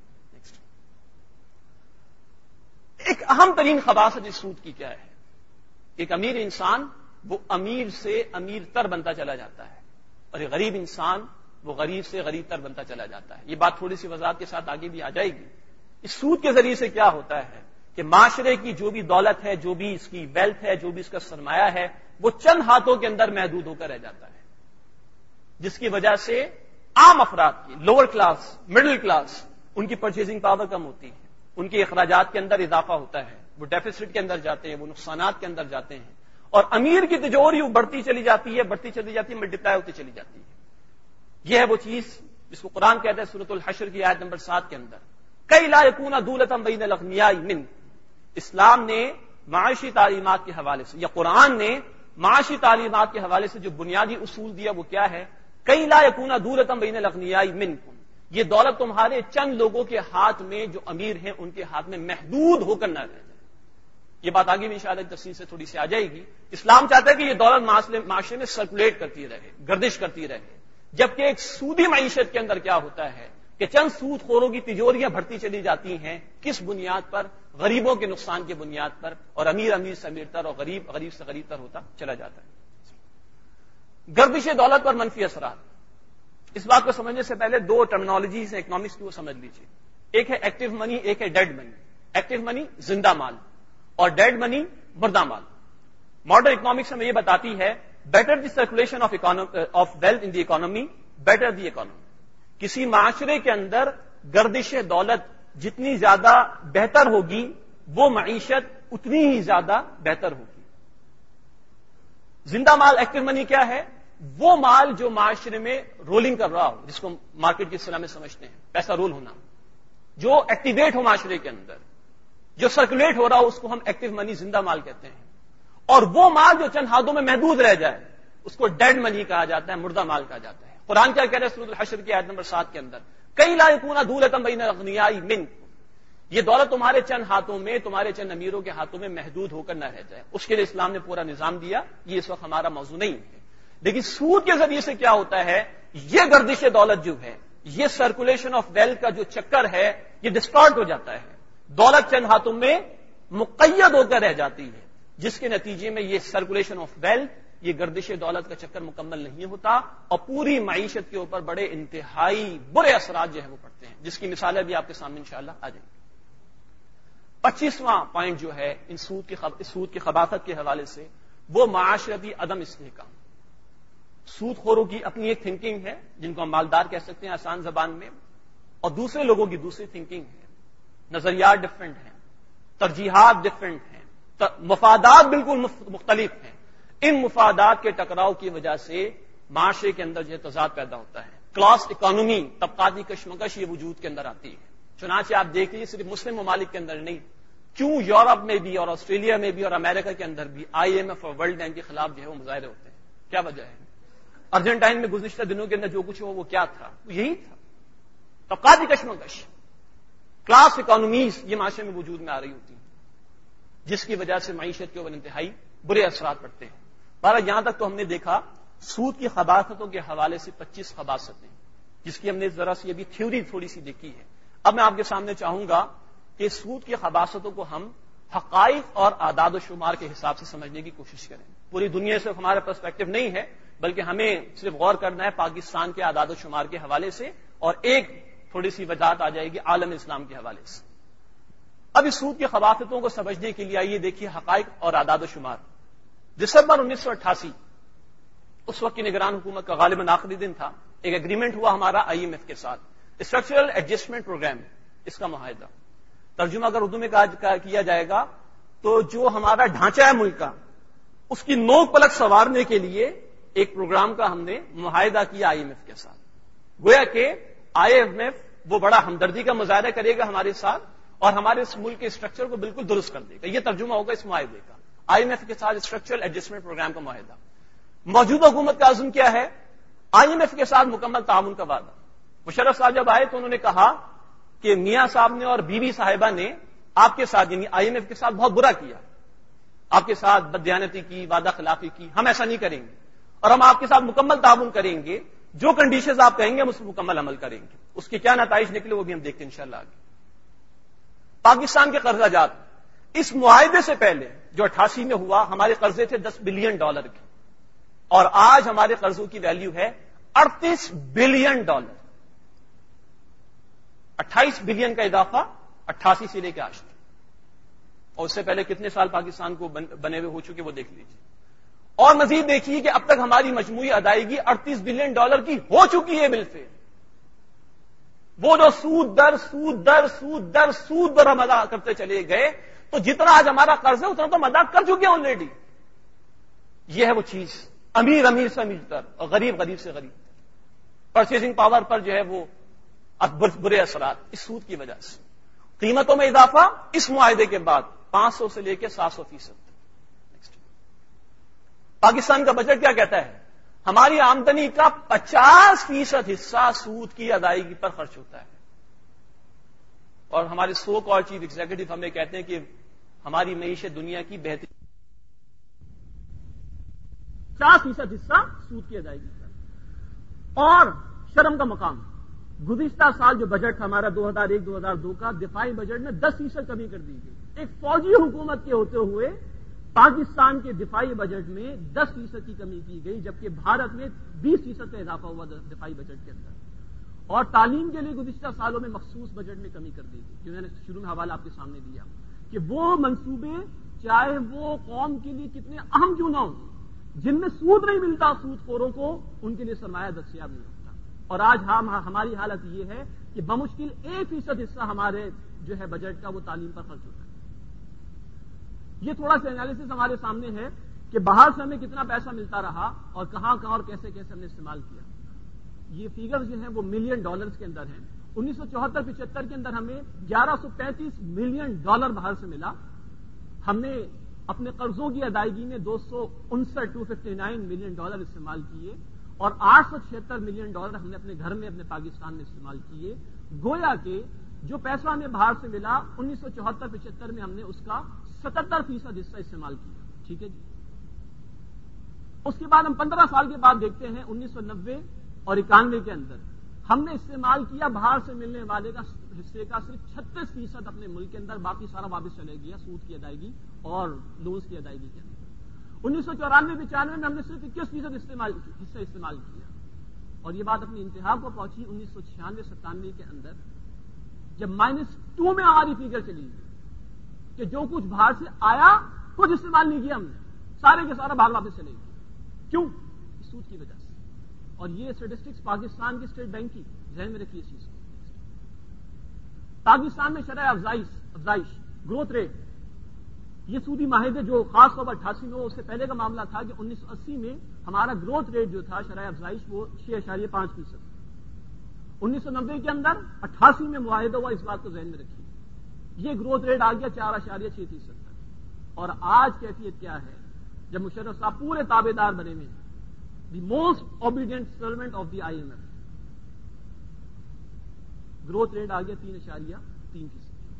ایک اہم ترین خباثت اس سود کی کیا ہے؟ ایک امیر انسان وہ امیر سے امیر تر بنتا چلا جاتا ہے، اور ایک غریب انسان وہ غریب سے غریب تر بنتا چلا جاتا ہے۔ یہ بات تھوڑی سی وضاحت کے ساتھ آگے بھی آ جائے گی۔ اس سود کے ذریعے سے کیا ہوتا ہے کہ معاشرے کی جو بھی دولت ہے، جو بھی اس کی ویلتھ ہے، جو بھی اس کا سرمایہ ہے، وہ چند ہاتھوں کے اندر محدود ہو کر رہ جاتا ہے، جس کی وجہ سے عام افراد کی، لوور کلاس، مڈل کلاس، ان کی پرچیزنگ پاور کم ہوتی ہے، ان کے اخراجات کے اندر اضافہ ہوتا ہے، وہ ڈیفیسٹ کے اندر جاتے ہیں، وہ نقصانات کے اندر جاتے ہیں، اور امیر کی تجوری بڑھتی چلی جاتی ہے، ملٹیپلائی ہوتی چلی جاتی ہے۔ یہ ہے وہ چیز جس کو قرآن کہتا ہے سورۃ الحشر کی آیت نمبر 7 کے اندر، کئی لا یکون دولۃ بین الاغنیاء منکم۔ اسلام نے معاشی تعلیمات کے حوالے سے، یا قرآن نے معاشی تعلیمات کے حوالے سے جو بنیادی اصول دیا وہ کیا ہے؟ کئی لا یکون دولۃ بین الاغنیاء منکم، یہ دولت تمہارے چند لوگوں کے ہاتھ میں جو امیر ہیں ان کے ہاتھ میں محدود ہو کر نہ رہ جائے۔ یہ بات آگے بھی انشاءاللہ تفصیل سے تھوڑی سی آ جائے گی۔ اسلام چاہتا ہے کہ یہ دولت معاشرے میں سرکولیٹ کرتی رہے، گردش کرتی رہے، جبکہ ایک سودی معیشت کے اندر کیا ہوتا ہے کہ چند سود خوروں کی تجوریاں بڑھتی چلی جاتی ہیں، کس بنیاد پر؟ غریبوں کے نقصان کی بنیاد پر، اور امیر امیر سے امیر تر اور غریب غریب سے غریب تر ہوتا چلا جاتا ہے۔ گردش دولت پر منفی اثرات، اس بات کو سمجھنے سے پہلے دو ٹرمینالوجیز ہیں اکنامکس کی، وہ سمجھ لیجیے۔ ایک ہے ایکٹیو منی، ایک ہے ڈیڈ منی۔ ایکٹیو منی زندہ مال اور ڈیڈ منی مردہ مال۔ ماڈرن اکنامکس ہمیں یہ بتاتی ہے better the circulation of wealth in the economy better the economy. کسی معاشرے کے اندر گردش دولت جتنی زیادہ بہتر ہوگی وہ معیشت اتنی ہی زیادہ بہتر ہوگی۔ زندہ مال ایکٹیو منی کیا ہے؟ وہ مال جو معاشرے میں رولنگ کر رہا ہو، جس کو مارکیٹ کی اصطلاح میں سمجھتے ہیں پیسہ رول ہونا، جو ایکٹیویٹ ہو معاشرے کے اندر، جو سرکولیٹ ہو رہا ہو، اس کو ہم ایکٹیو منی زندہ مال کہتے ہیں۔ اور وہ مال جو چند ہاتھوں میں محدود رہ جائے اس کو ڈیڈ منی کہا جاتا ہے، مردہ مال کہا جاتا ہے۔ قرآن کیا کہہ رہا ہے سورۃ الحشر کی آیت نمبر 7 کے اندر، کئی لا یکون دولۃ بین الاغنیاء منکم، یہ دولت تمہارے چند ہاتھوں میں، تمہارے چند امیروں کے ہاتھوں میں محدود ہو کر نہ رہ جائے۔ اس کے لیے اسلام نے پورا نظام دیا، یہ اس وقت ہمارا موضوع نہیں ہے۔ لیکن سود کے ذریعے سے کیا ہوتا ہے؟ یہ گردش دولت جو ہے، یہ سرکولیشن آف ویلتھ کا جو چکر ہے، یہ ڈسٹارٹ ہو جاتا ہے، دولت چند ہاتھوں میں مقید ہو کر رہ جاتی ہے، جس کے نتیجے میں یہ سرکولیشن آف ویلتھ، یہ گردش دولت کا چکر مکمل نہیں ہوتا، اور پوری معیشت کے اوپر بڑے انتہائی برے اثرات جو ہے وہ پڑتے ہیں، جس کی مثالیں بھی آپ کے سامنے انشاءاللہ آ جائیں گی۔ 25واں پوائنٹ جو ہے ان سود کی خباثت کے حوالے سے، وہ معاشرتی عدم استحکام۔ سود خوروں کی اپنی ایک تھنکنگ ہے جن کو ہم مالدار کہہ سکتے ہیں آسان زبان میں، اور دوسرے لوگوں کی دوسری تھنکنگ ہے، نظریات ڈفرینٹ ہیں، ترجیحات ڈفرینٹ ہیں، مفادات بالکل مختلف ہیں۔ ان مفادات کے ٹکراؤ کی وجہ سے معاشرے کے اندر جو تضاد پیدا ہوتا ہے، کلاس اکانومی، طبقاتی کشمکش یہ وجود کے اندر آتی ہے۔ چنانچہ آپ دیکھ لیجیے صرف مسلم ممالک کے اندر نہیں، کیوں یورپ میں بھی اور آسٹریلیا میں بھی اور امریکہ کے اندر بھی IMF اور ورلڈ بینک کے خلاف جو ہے وہ مظاہرے ہوتے ہیں۔ کیا وجہ ہے؟ ارجنٹائن میں گزشتہ دنوں کے اندر جو کچھ ہوا وہ کیا تھا؟ یہی تھا، طبقاتی کشمکش، کلاس اکانومیز یہ معاشرے میں وجود میں آ رہی ہوتی ہیں، جس کی وجہ سے معیشت کے اوپر انتہائی برے اثرات پڑتے ہیں۔ بہرحال یہاں تک تو ہم نے دیکھا سود کی خباثتوں کے حوالے سے 25 خباثتیں، جس کی ہم نے ذرا سی ابھی تھیوری تھوڑی سی دیکھی ہے۔ اب میں آپ کے سامنے چاہوں گا کہ سود کی خباثتوں کو ہم حقائق اور اعداد و شمار کے حساب سے سمجھنے کی کوشش کریں۔ پوری دنیا سے ہمارا پرسپیکٹو نہیں ہے، بلکہ ہمیں صرف غور کرنا ہے پاکستان کے اعداد و شمار کے حوالے سے، اور ایک تھوڑی سی وضاحت آ جائے گی عالم اسلام کے حوالے سے۔ اب اس سود کی خباثتوں کو سمجھنے کے لیے آئیے دیکھیے حقائق اور اعداد و شمار۔ دسمبر 1988 اس وقت کی نگران حکومت کا غالباً آخری دن تھا، ایک ایگریمنٹ ہوا ہمارا IMF کے ساتھ، اسٹرکچرل ایڈجسٹمنٹ پروگرام، اس کا معاہدہ۔ ترجمہ اگر اردو میں کیا جائے گا تو جو ہمارا ڈھانچہ ہے ملک کا، اس کی نوک پلک سنوارنے کے لیے ایک پروگرام کا ہم نے معاہدہ کیا IMF کے ساتھ۔ گویا کہ IMF وہ بڑا ہمدردی کا مظاہرہ کرے گا ہمارے ساتھ، اور ہمارے اس ملک کے اسٹرکچر کو بالکل درست کر دے گا۔ یہ ترجمہ ہوگا اس معاہدے کا، IMF کے ساتھ اسٹرکچرل ایڈجسٹمنٹ پروگرام کا معاہدہ۔ موجودہ حکومت کا عزم کیا ہے؟ IMF کے ساتھ مکمل تعاون کا وعدہ۔ مشرف صاحب جب آئے تو انہوں نے کہا کہ میاں صاحب نے اور بیوی صاحبہ نے آپ کے ساتھ یعنی IMF کے ساتھ بہت برا کیا، آپ کے ساتھ بددیانتی کی، وعدہ خلافی کی، ہم ایسا نہیں کریں گے، اور ہم آپ کے ساتھ مکمل تعاون کریں گے، جو کنڈیشنز آپ کہیں گے ہم اس پر مکمل عمل کریں گے۔ اس کے کیا نتائج نکلے وہ بھی ہم دیکھتے ہیں انشاءاللہ آگے۔ پاکستان کے قرضہ جات، اس معاہدے سے پہلے جو 88 میں ہوا، ہمارے قرضے تھے $10 بلین کے، اور آج ہمارے قرضوں کی ویلیو ہے $38 بلین۔ 28 بلین کا اضافہ 88 سے لے کے آج تک۔ اور اس سے پہلے کتنے سال پاکستان کو بنے ہوئے ہو چکے وہ دیکھ لیجیے. اور مزید دیکھیے کہ اب تک ہماری مجموعی ادائیگی $38 بلین کی ہو چکی ہے بالفعل. وہ جو سود در ہم ادا کرتے چلے گئے تو جتنا آج ہمارا قرض ہے اتنا تو ہم ادا کر چکے ہیں آلریڈی. یہ ہے وہ چیز، امیر سے امیر تر اور غریب سے غریب تر. پرچیزنگ پاور پر جو ہے وہ برے اثرات اس سود کی وجہ سے. قیمتوں میں اضافہ اس معاہدے کے بعد 500 سے لے کے 700%. پاکستان کا بجٹ کیا کہتا ہے؟ ہماری آمدنی کا 50% حصہ سود کی ادائیگی پر خرچ ہوتا ہے. اور ہمارے سو کالڈ چیف ایگزیکٹو ہمیں کہتے ہیں کہ ہماری معیشت دنیا کی بہترین 50% حصہ سود کی ادائیگی پر. اور شرم کا مقام، گزشتہ سال جو بجٹ تھا ہمارا 2001-2002 کا، دفاعی بجٹ میں 10% کمی کر دی گئی. ایک فوجی حکومت کے ہوتے ہوئے پاکستان کے دفاعی بجٹ میں 10% کی کمی کی گئی، جبکہ بھارت میں 20% کا اضافہ ہوا دفاعی بجٹ کے اندر. اور تعلیم کے لیے گزشتہ سالوں میں مخصوص بجٹ میں کمی کر دی گئی، جو میں نے شروع میں حوالہ آپ کے سامنے دیا کہ وہ منصوبے چاہے وہ قوم کے لیے کتنے اہم کیوں نہ ہوں، جن میں سود نہیں ملتا سود خوروں کو، ان کے لیے سرمایہ دستیاب نہیں ہوتا. اور آج ہماری حالت یہ ہے کہ بمشکل 1% حصہ ہمارے جو ہے بجٹ کا وہ تعلیم پر خرچ ہوتا ہے. یہ تھوڑا سا انالیسس ہمارے سامنے ہے کہ باہر سے ہمیں کتنا پیسہ ملتا رہا اور کہاں اور کیسے ہم نے استعمال کیا. یہ فیگرز جو ہیں وہ $ملین کے اندر ہیں. 1974-75 کے اندر ہمیں $1135 ملین باہر سے ملا. ہم نے اپنے قرضوں کی ادائیگی میں $259 ملین استعمال کیے اور $876 ملین ہم نے اپنے گھر میں اپنے پاکستان میں استعمال کیے. گویا کہ جو پیسہ ہمیں باہر سے ملا 1974-75 میں ہم نے اس کا 77% حصہ استعمال کیا. ٹھیک ہے جی. اس کے بعد ہم 15 سال کے بعد دیکھتے ہیں 1990 اور 91 کے اندر ہم نے استعمال کیا باہر سے ملنے والے کا حصے کا صرف 36% اپنے ملک کے اندر، باقی سارا واپس چلے گیا سود کی ادائیگی اور لونز کی ادائیگی کے اندر. 1994-95 میں ہم نے صرف 21% حصہ استعمال کیا. اور یہ بات اپنی انتہا کو پہنچی 1996-97 کے اندر، جب -2 میں ہماری فیگر چلی گئی کہ جو کچھ باہر سے آیا کچھ استعمال نہیں کیا ہم نے، سارے کے سارا باہر واپس چلے گئے. کیوں؟ سود کی وجہ سے. اور یہ اسٹیٹسٹکس پاکستان کی اسٹیٹ بینک کی، ذہن میں رکھیے اس چیز کو. پاکستان میں شرح افزائش گروتھ ریٹ، یہ سودی معاہدے جو خاص طور پر 88 میں، اس سے پہلے کا معاملہ تھا کہ 1980 میں ہمارا گروتھ ریٹ جو تھا شرح افزائش وہ 6.5%. 1990 کے اندر 88 میں معاہدہ ہوا، اس بات کو ذہن میں رکھیے. یہ گروتھ ریٹ آ گیا 4.6% تک. اور آج کیفیت کیا ہے جب مشرف صاحب پورے تابے دار بنے ہوئے ہیں، the most obedient servant of the IMF، growth rate آ گیا 3.3%.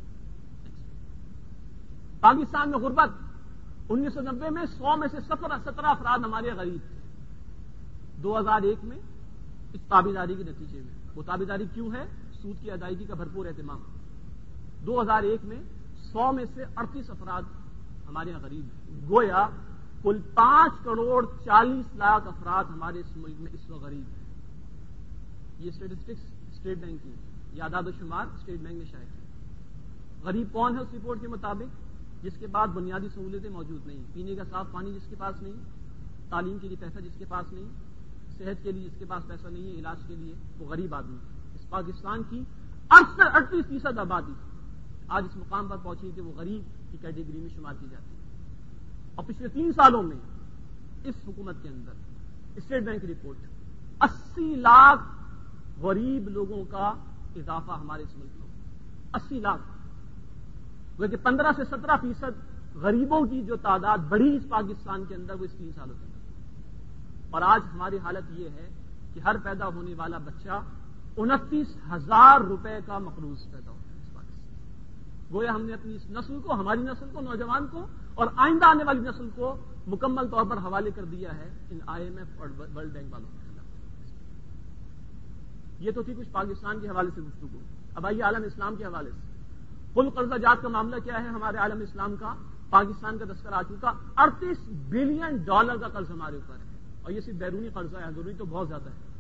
پاکستان میں غربت 1990 میں 100 میں سے 17 افراد ہمارے غریب تھے. 2001 میں اس تابیداری کے نتیجے میں، وہ تابیداری کیوں ہے؟ سود کی ادائیگی کا بھرپور اہتمام. 2001 میں 100 میں سے 38 افراد ہمارے یہاں غریب ہیں. گویا کل 5.40 کروڑ افراد ہمارے اس ملک میں اس وقت غریب ہیں. یہ اسٹیٹسٹکس اسٹیٹ بینک کی، یہ اعداد و شمار اسٹیٹ بینک نے شائع کیا. غریب کون ہے اس رپورٹ کے مطابق؟ جس کے پاس بنیادی سہولتیں موجود نہیں، پینے کا صاف پانی جس کے پاس نہیں، تعلیم کے لیے پیسہ جس کے پاس نہیں، صحت کے لیے جس کے پاس پیسہ نہیں ہے، علاج کے لیے، وہ غریب آدمی. اس پاکستان کی 38% آبادی آج اس مقام پر پہنچی کہ وہ غریب کی کیٹیگری میں شمار کی جاتی ہے. اور پچھلے 3 سالوں میں اس حکومت کے اندر اسٹیٹ بینک کی رپورٹ 80 لاکھ غریب لوگوں کا اضافہ ہمارے اس ملک میں. 80 لاکھ، وہ کہ 15 سے 17% غریبوں کی جو تعداد بڑھی اس پاکستان کے اندر وہ اس 3 سالوں کے اندر. اور آج ہماری حالت یہ ہے کہ ہر پیدا ہونے والا بچہ 29,000 روپے کا مقروض پیدا ہوتا ہے اس پاکستان. گویا ہم نے اپنی اس نسل کو، ہماری نسل کو، نوجوان کو اور آئندہ آنے والی نسل کو مکمل طور پر حوالے کر دیا ہے ان IMF اور ورلڈ بینک والوں کے خلاف. یہ تو تھی کچھ پاکستان کے حوالے سے گفتگو. اب آئیے عالم اسلام کے حوالے سے. کل قرضہ جات کا معاملہ کیا ہے ہمارے عالم اسلام کا؟ پاکستان کا تذکرہ آ چکا. $38 بلین کا قرض ہمارے اوپر ہے. اور یہ صرف بیرونی قرضہ ہے، اندرونی تو بہت زیادہ ہے.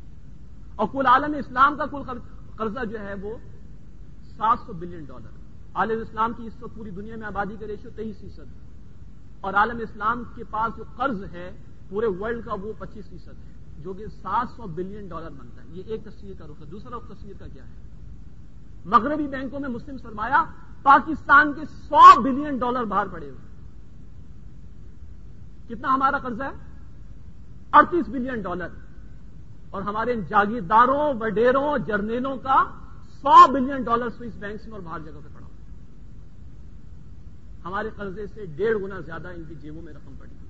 اور کل عالم اسلام کا کل قرضہ جو ہے وہ $700 بلین. عالم اسلام کی اس وقت پوری دنیا میں آبادی کا ریشو 23%، اور عالم اسلام کے پاس جو قرض ہے پورے ورلڈ کا وہ 25% ہے، جو کہ $700 بلین بنتا ہے۔ یہ ایک تصویر کا رخ ہے۔ دوسرا رخ تصویر کا کیا ہے؟ مغربی بینکوں میں مسلم سرمایہ پاکستان کے $100 بلین باہر پڑے ہوئے۔ کتنا ہمارا قرض ہے؟ $38 بلین، اور ہمارے جاگیرداروں، وڈیروں، جرنیلوں کا $100 بلین سوئس بینکس میں اور باہر جگہ پہ پڑا ہوا۔ ہمارے قرضے سے 1.5 گنا زیادہ ان کی جیبوں میں رقم پڑی۔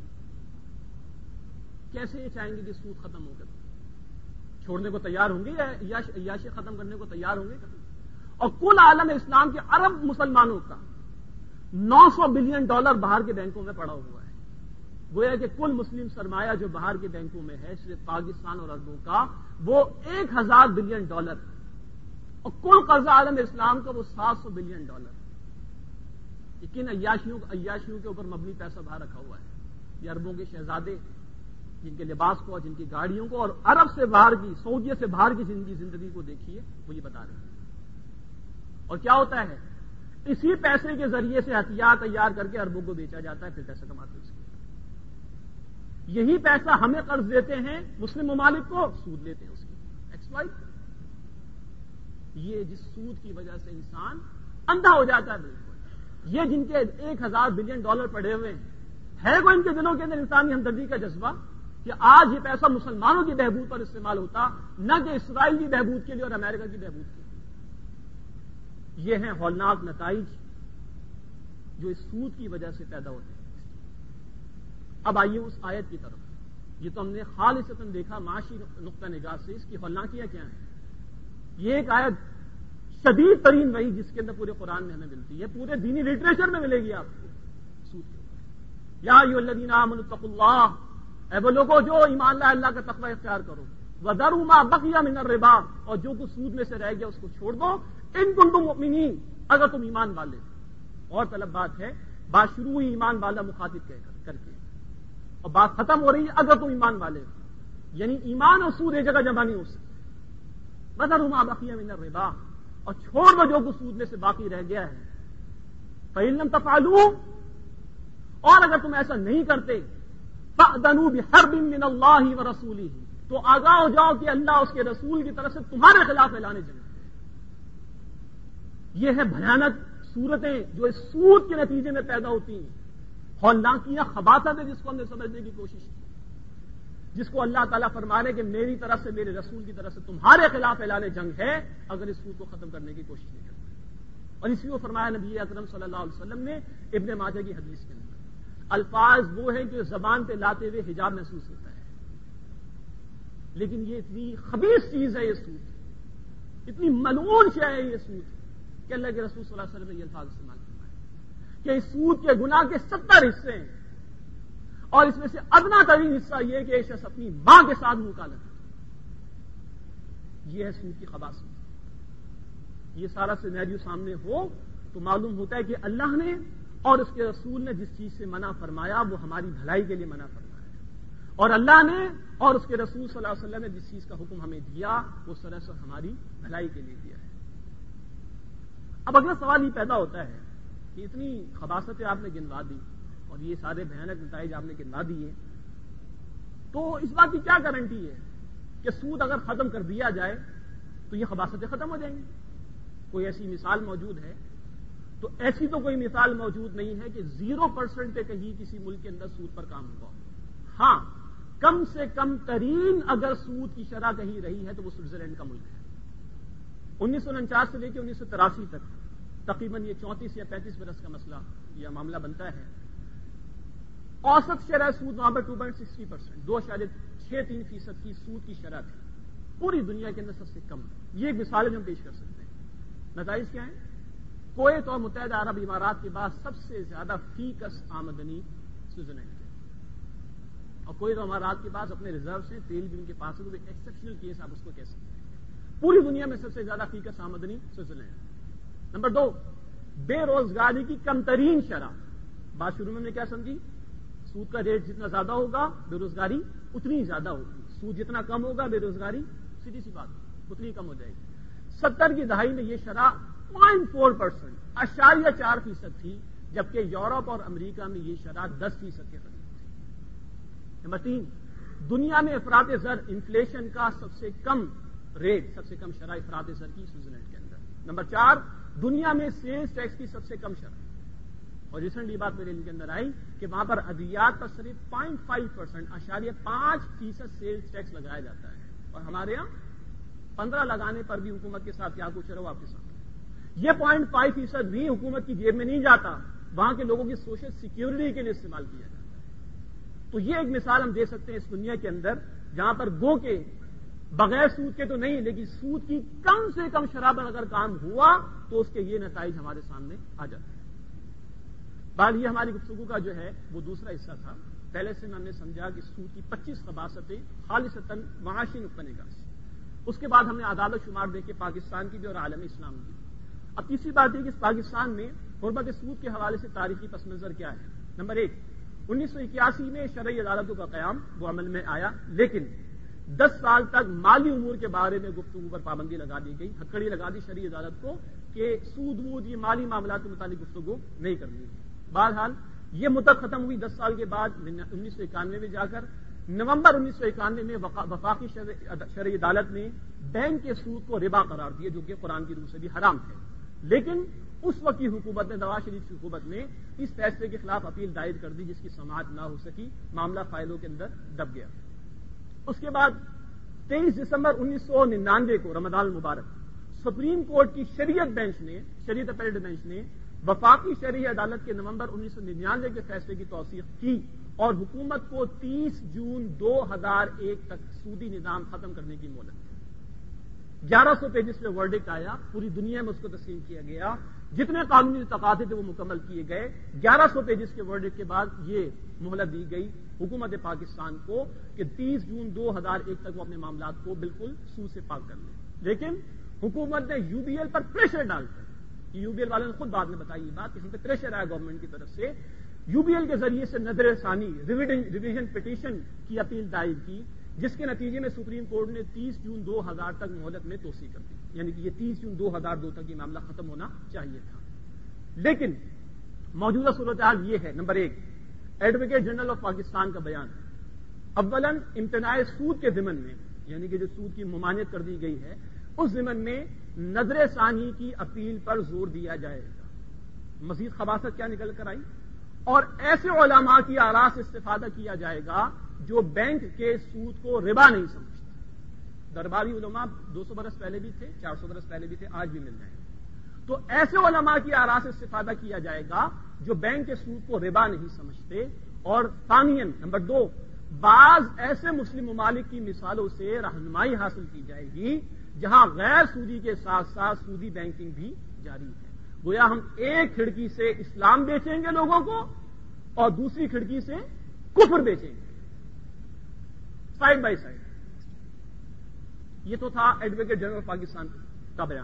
کیسے یہ چاہیں گے کہ سود ختم ہو کر چھوڑنے کو تیار ہوں گے یا عیاشی ختم کرنے کو تیار ہوں گے؟ اور کل عالم اسلام کے عرب مسلمانوں کا $900 بلین باہر کے بینکوں میں پڑا ہوا ہے۔ گویا کہ کل مسلم سرمایہ جو باہر کے بینکوں میں ہے صرف پاکستان اور عربوں کا وہ $1000 بلین، اور کل قرضہ عالم اسلام کا وہ $700 بلین۔ یہ کن عیاشیوں کے اوپر مبنی پیسہ باہر رکھا ہوا ہے؟ یہ عربوں کے شہزادے جن کے لباس کو اور جن کی گاڑیوں کو، اور عرب سے باہر کی، سعودیہ سے باہر کی زندگی کو دیکھیے، وہ یہ بتا رہے ہیں۔ اور کیا ہوتا ہے؟ اسی پیسے کے ذریعے سے ہتھیار تیار کر کے عربوں کو بیچا جاتا ہے، پھر پیسہ کماتے ہیں۔ یہی پیسہ ہمیں قرض دیتے ہیں، مسلم ممالک کو سود لیتے ہیں اس کی ایکسپلائٹ۔ یہ جس سود کی وجہ سے انسان اندھا ہو جاتا ہے بالکل۔ یہ جن کے $1000 بلین پڑے ہوئے ہیں، ہے کوئی ان کے دلوں کے اندر انسانی ہمدردی کا جذبہ کہ آج یہ پیسہ مسلمانوں کی بہبود پر استعمال ہوتا، نہ کہ اسرائیل کی بہبود کے لیے اور امریکہ کی بہبود کے لیے؟ یہ ہیں ہولناک نتائج جو اس سود کی وجہ سے پیدا ہوتے ہیں۔ اب آئیے اس آیت کی طرف۔ یہ تو ہم نے خالصتاً دیکھا معاشی نقطہ نگاہ سے، اس کی ہولناکیاں کیا ہیں۔ یہ ایک آیت شدید ترین وحی جس کے اندر پورے قرآن میں ہمیں ملتی ہے، پورے دینی لٹریچر میں ملے گی آپ کو سود کے اوپر۔ یا ایھا الذین آمنوا اتقوا اللہ، اے وہ لوگوں جو ایمان لائے اللہ کا تقوی اختیار کرو، وذروا ما بقی من الربا، اور جو کچھ سود میں سے رہ گیا اس کو چھوڑ دو، ان کنتم مؤمنین، اگر تم ایمان والے۔ اور طلب بات ہے، بات شروع ہوئی ایمان والا مخاطب کر کے، اور بات ختم ہو رہی ہے اگر تم ایمان والے ہو، یعنی ایمان اور سود ایک جگہ جمع نہیں ہو سکتے۔ وذروا ما بقی من الربا، اور چھوڑ دو جو کچھ سود میں سے باقی رہ گیا ہے۔ فإن لم تفعلوا، اور اگر تم ایسا نہیں کرتے، فأذنوا بحرب من اللہ ورسولہ، تو آگاہ ہو جاؤ کہ اللہ اس کے رسول کی طرف سے تمہارے خلاف اعلان جنگ ہے۔ یہ ہے بھیانک صورتیں جو اس سود کے نتیجے میں پیدا ہوتی ہیں، ہولناکیاں، خباثت ہے جس کو ہم نے سمجھنے کی کوشش کی، جس کو اللہ تعالیٰ فرما رہے کہ میری طرف سے، میرے رسول کی طرف سے تمہارے خلاف اعلان جنگ ہے اگر اس سود کو ختم کرنے کی کوشش نہیں کرتے۔ اور اسی کو فرمایا نبی اکرم صلی اللہ علیہ وسلم نے ابن ماجہ کی حدیث کے اندر۔ الفاظ وہ ہیں کہ زبان پہ لاتے ہوئے حجاب محسوس ہوتا ہے، لیکن یہ اتنی خبیث چیز ہے یہ سود، اتنی ملعون شے ہے یہ سود کہ اللہ کے رسول صلی اللہ علیہ وسلم نے یہ الفاظ استعمال فرمائے کہ اس سود کے گناہ کے 70 حصے ہیں، اور اس میں سے ادنا ترین حصہ یہ کہ ایک شخص اپنی ماں کے ساتھ منہ کالا کرے۔ یہ ہے سود کی خباثت۔ یہ سارا سینیریو سامنے ہو تو معلوم ہوتا ہے کہ اللہ نے اور اس کے رسول نے جس چیز سے منع فرمایا وہ ہماری بھلائی کے لیے منع فرمایا، اور اللہ نے اور اس کے رسول صلی اللہ علیہ وسلم نے جس چیز کا حکم ہمیں دیا وہ سراسر ہماری بھلائی کے لیے دیا ہے۔ اب اگلا سوال یہ پیدا ہوتا ہے کہ اتنی خباثتیں آپ نے گنوا دی اور یہ سارے بھیانک نتائج آپ نے گنوا دیے، تو اس بات کی کیا گارنٹی ہے کہ سود اگر ختم کر دیا جائے تو یہ خباثتیں ختم ہو جائیں گی؟ کوئی ایسی مثال موجود ہے؟ تو ایسی تو کوئی مثال موجود نہیں ہے کہ 0% پہ کہیں کسی ملک کے اندر سود پر کام ہوا۔ ہاں، کم سے کم ترین اگر سود کی شرح کہیں رہی ہے تو وہ سوئٹزرلینڈ کا ملک ہے۔ 1949 سے لے کے 1983 تک تقریباً یہ 34 یا 35 برس کا مسئلہ یا معاملہ بنتا ہے۔ اوسط شرح سود وہاں پر 2.60%، 2.63% کی سود کی شرح تھی، پوری دنیا کے اندر سب سے کم۔ یہ ایک مثال ہے جو ہم پیش کر سکتے ہیں۔ نتائج کیا ہیں؟ کویت اور متحدہ عرب امارات کے بعد سب سے زیادہ فی کس آمدنی سوئٹزرلینڈ کی، اور کویت اور امارات کے پاس اپنے ریزروز ہیں، تیل بھی ان کے پاس ہے، تو ایکسیپشنل کیس آپ اس کو کہہ سکتے ہیں۔ پوری دنیا میں سب سے زیادہ فی کس آمدنی سوئٹزرلینڈ۔ نمبر 2، بے روزگاری کی کم ترین شرح۔ بات شروع میں ہم نے کیا سمجھی؟ سود کا ریٹ جتنا زیادہ ہوگا بے روزگاری اتنی زیادہ ہوگی، سود جتنا کم ہوگا بے روزگاری سیدھی سی بات اتنی کم ہو جائے گی۔ 70 کی دہائی میں یہ شرح 0.4%, 0.4% تھی، جبکہ یورپ اور امریکہ میں یہ شرح 10% کے قریب تھی۔ نمبر 3، دنیا میں افراط زر انفلیشن کا سب سے کم شرح افراط زر کی سوئٹزرلینڈ کے اندر۔ نمبر 4، دنیا میں سیلز ٹیکس کی سب سے کم شرح، اور ریسنٹلی بات میرے علم کے اندر آئی کہ وہاں پر ادویات پر صرف 0.5%، 0.5% سیلز ٹیکس لگایا جاتا ہے، اور ہمارے یہاں 15 لگانے پر بھی حکومت کے ساتھ کیا کچھ رہا آپ کے سامنے۔ یہ 0.5% بھی حکومت کی جیب میں نہیں جاتا، وہاں کے لوگوں کی سوشل سیکیورٹی کے لیے استعمال کیا جاتا ہے۔ تو یہ ایک مثال ہم دے سکتے ہیں اس دنیا کے اندر جہاں پر گو کے بغیر سود کے تو نہیں، لیکن سود کی کم سے کم شرح پر اگر کام ہوا تو اس کے یہ نتائج ہمارے سامنے آ جاتے ہیں۔ بعد یہ ہماری گفتگو کا جو ہے وہ دوسرا حصہ تھا۔ پہلے سے ہم نے سمجھا کہ سود کی 25 خباثتیں خالصتاً معاشی نقطہ نگاہ سے، اس کے بعد ہم نے اعداد و شمار دیکھے پاکستان کی بھی اور عالم اسلام کی۔ اب تیسری بات یہ کہ پاکستان میں حرمت سود کے حوالے سے تاریخی پس منظر کیا ہے۔ نمبر 1، 1981 میں شرعی عدالتوں کا قیام وہ عمل میں آیا، لیکن 10 سال تک مالی امور کے بارے میں گفتگو پر پابندی لگا دی گئی، ہتھکڑی لگا دی شرعی عدالت کو کہ سود وود یہ مالی معاملات کے متعلق گفتگو نہیں کرنی۔ بہرحال یہ مدت ختم ہوئی 10 سال کے بعد 1991 میں جا کر نومبر 1991 میں وفاقی شرعی عدالت نے بینک کے سود کو ربا قرار دیا، جو کہ قرآن کی روح سے بھی حرام ہے، لیکن اس وقت کی حکومت نے، نواز شریف کی حکومت نے اس فیصلے کے خلاف اپیل دائر کر دی، جس کی سماعت نہ ہو سکی، معاملہ فائلوں کے اندر دب گیا۔ اس کے بعد 23 دسمبر 1999 کو رمضان المبارک سپریم کورٹ کی شریعت اپیلیٹ بینچ نے وفاقی شرعی عدالت کے نومبر 1999 کے فیصلے کی توثیق کی اور حکومت کو 30 جون 2001 تک سودی نظام ختم کرنے کی مہلت دی۔ 1100 پیجز پہ ورڈکٹ آیا، پوری دنیا میں اس کو تسلیم کیا گیا، جتنے قانونی تقاضے تھے وہ مکمل کیے گئے۔ 1100 پیجز کے ورڈکٹ کے بعد یہ مہلت دی گئی حکومت پاکستان کو کہ 30 جون 2001 تک وہ اپنے معاملات کو بالکل سود سے پاک کر لیں، لیکن حکومت نے یو بی ایل پر پریشر ڈال کر، یو بی ایل والوں نے خود بعد میں بتائی یہ بات، کسی پہ پریشر آیا گورنمنٹ کی طرف سے، یو بی ایل کے ذریعے سے نظر ثانی ریویژن پٹیشن کی اپیل دائر کی، جس کے نتیجے میں سپریم کورٹ نے 30 جون 2000 تک مہلت میں توسیع کر دی، یعنی کہ یہ 30 جون 2002 تک یہ معاملہ ختم ہونا چاہیے تھا۔ لیکن موجودہ صورتحال یہ ہے، number 1، advocate general of Pakistan کا بیان، اولاً امتناع سود کے ضمن میں، یعنی کہ جو سود کی ممانعت کر دی گئی ہے اس ضمن میں نظر ثانی کی اپیل پر زور دیا جائے گا۔ مزید خباثت کیا نکل کر آئی، اور ایسے علماء کی آراء سے استفادہ کیا جائے گا جو بینک کے سود کو ربا نہیں سمجھتے۔ درباری علماء 200 برس پہلے بھی تھے، 400 برس پہلے بھی تھے، آج بھی مل جائیں گے۔ تو ایسے علماء کی آراء سے استفادہ کیا جائے گا جو بینک کے سود کو ربا نہیں سمجھتے۔ اور ثانیاً نمبر 2، بعض ایسے مسلم ممالک کی مثالوں سے رہنمائی حاصل کی جائے گی جہاں غیر سودی کے ساتھ ساتھ سودی بینکنگ بھی جاری ہے۔ گویا ہم ایک کھڑکی سے اسلام بیچیں گے لوگوں کو اور دوسری کھڑکی سے کفر بیچیں گے، سائڈ بائی سائڈ۔ یہ تو تھا ایڈوکیٹ جنرل آف پاکستان کا بیان۔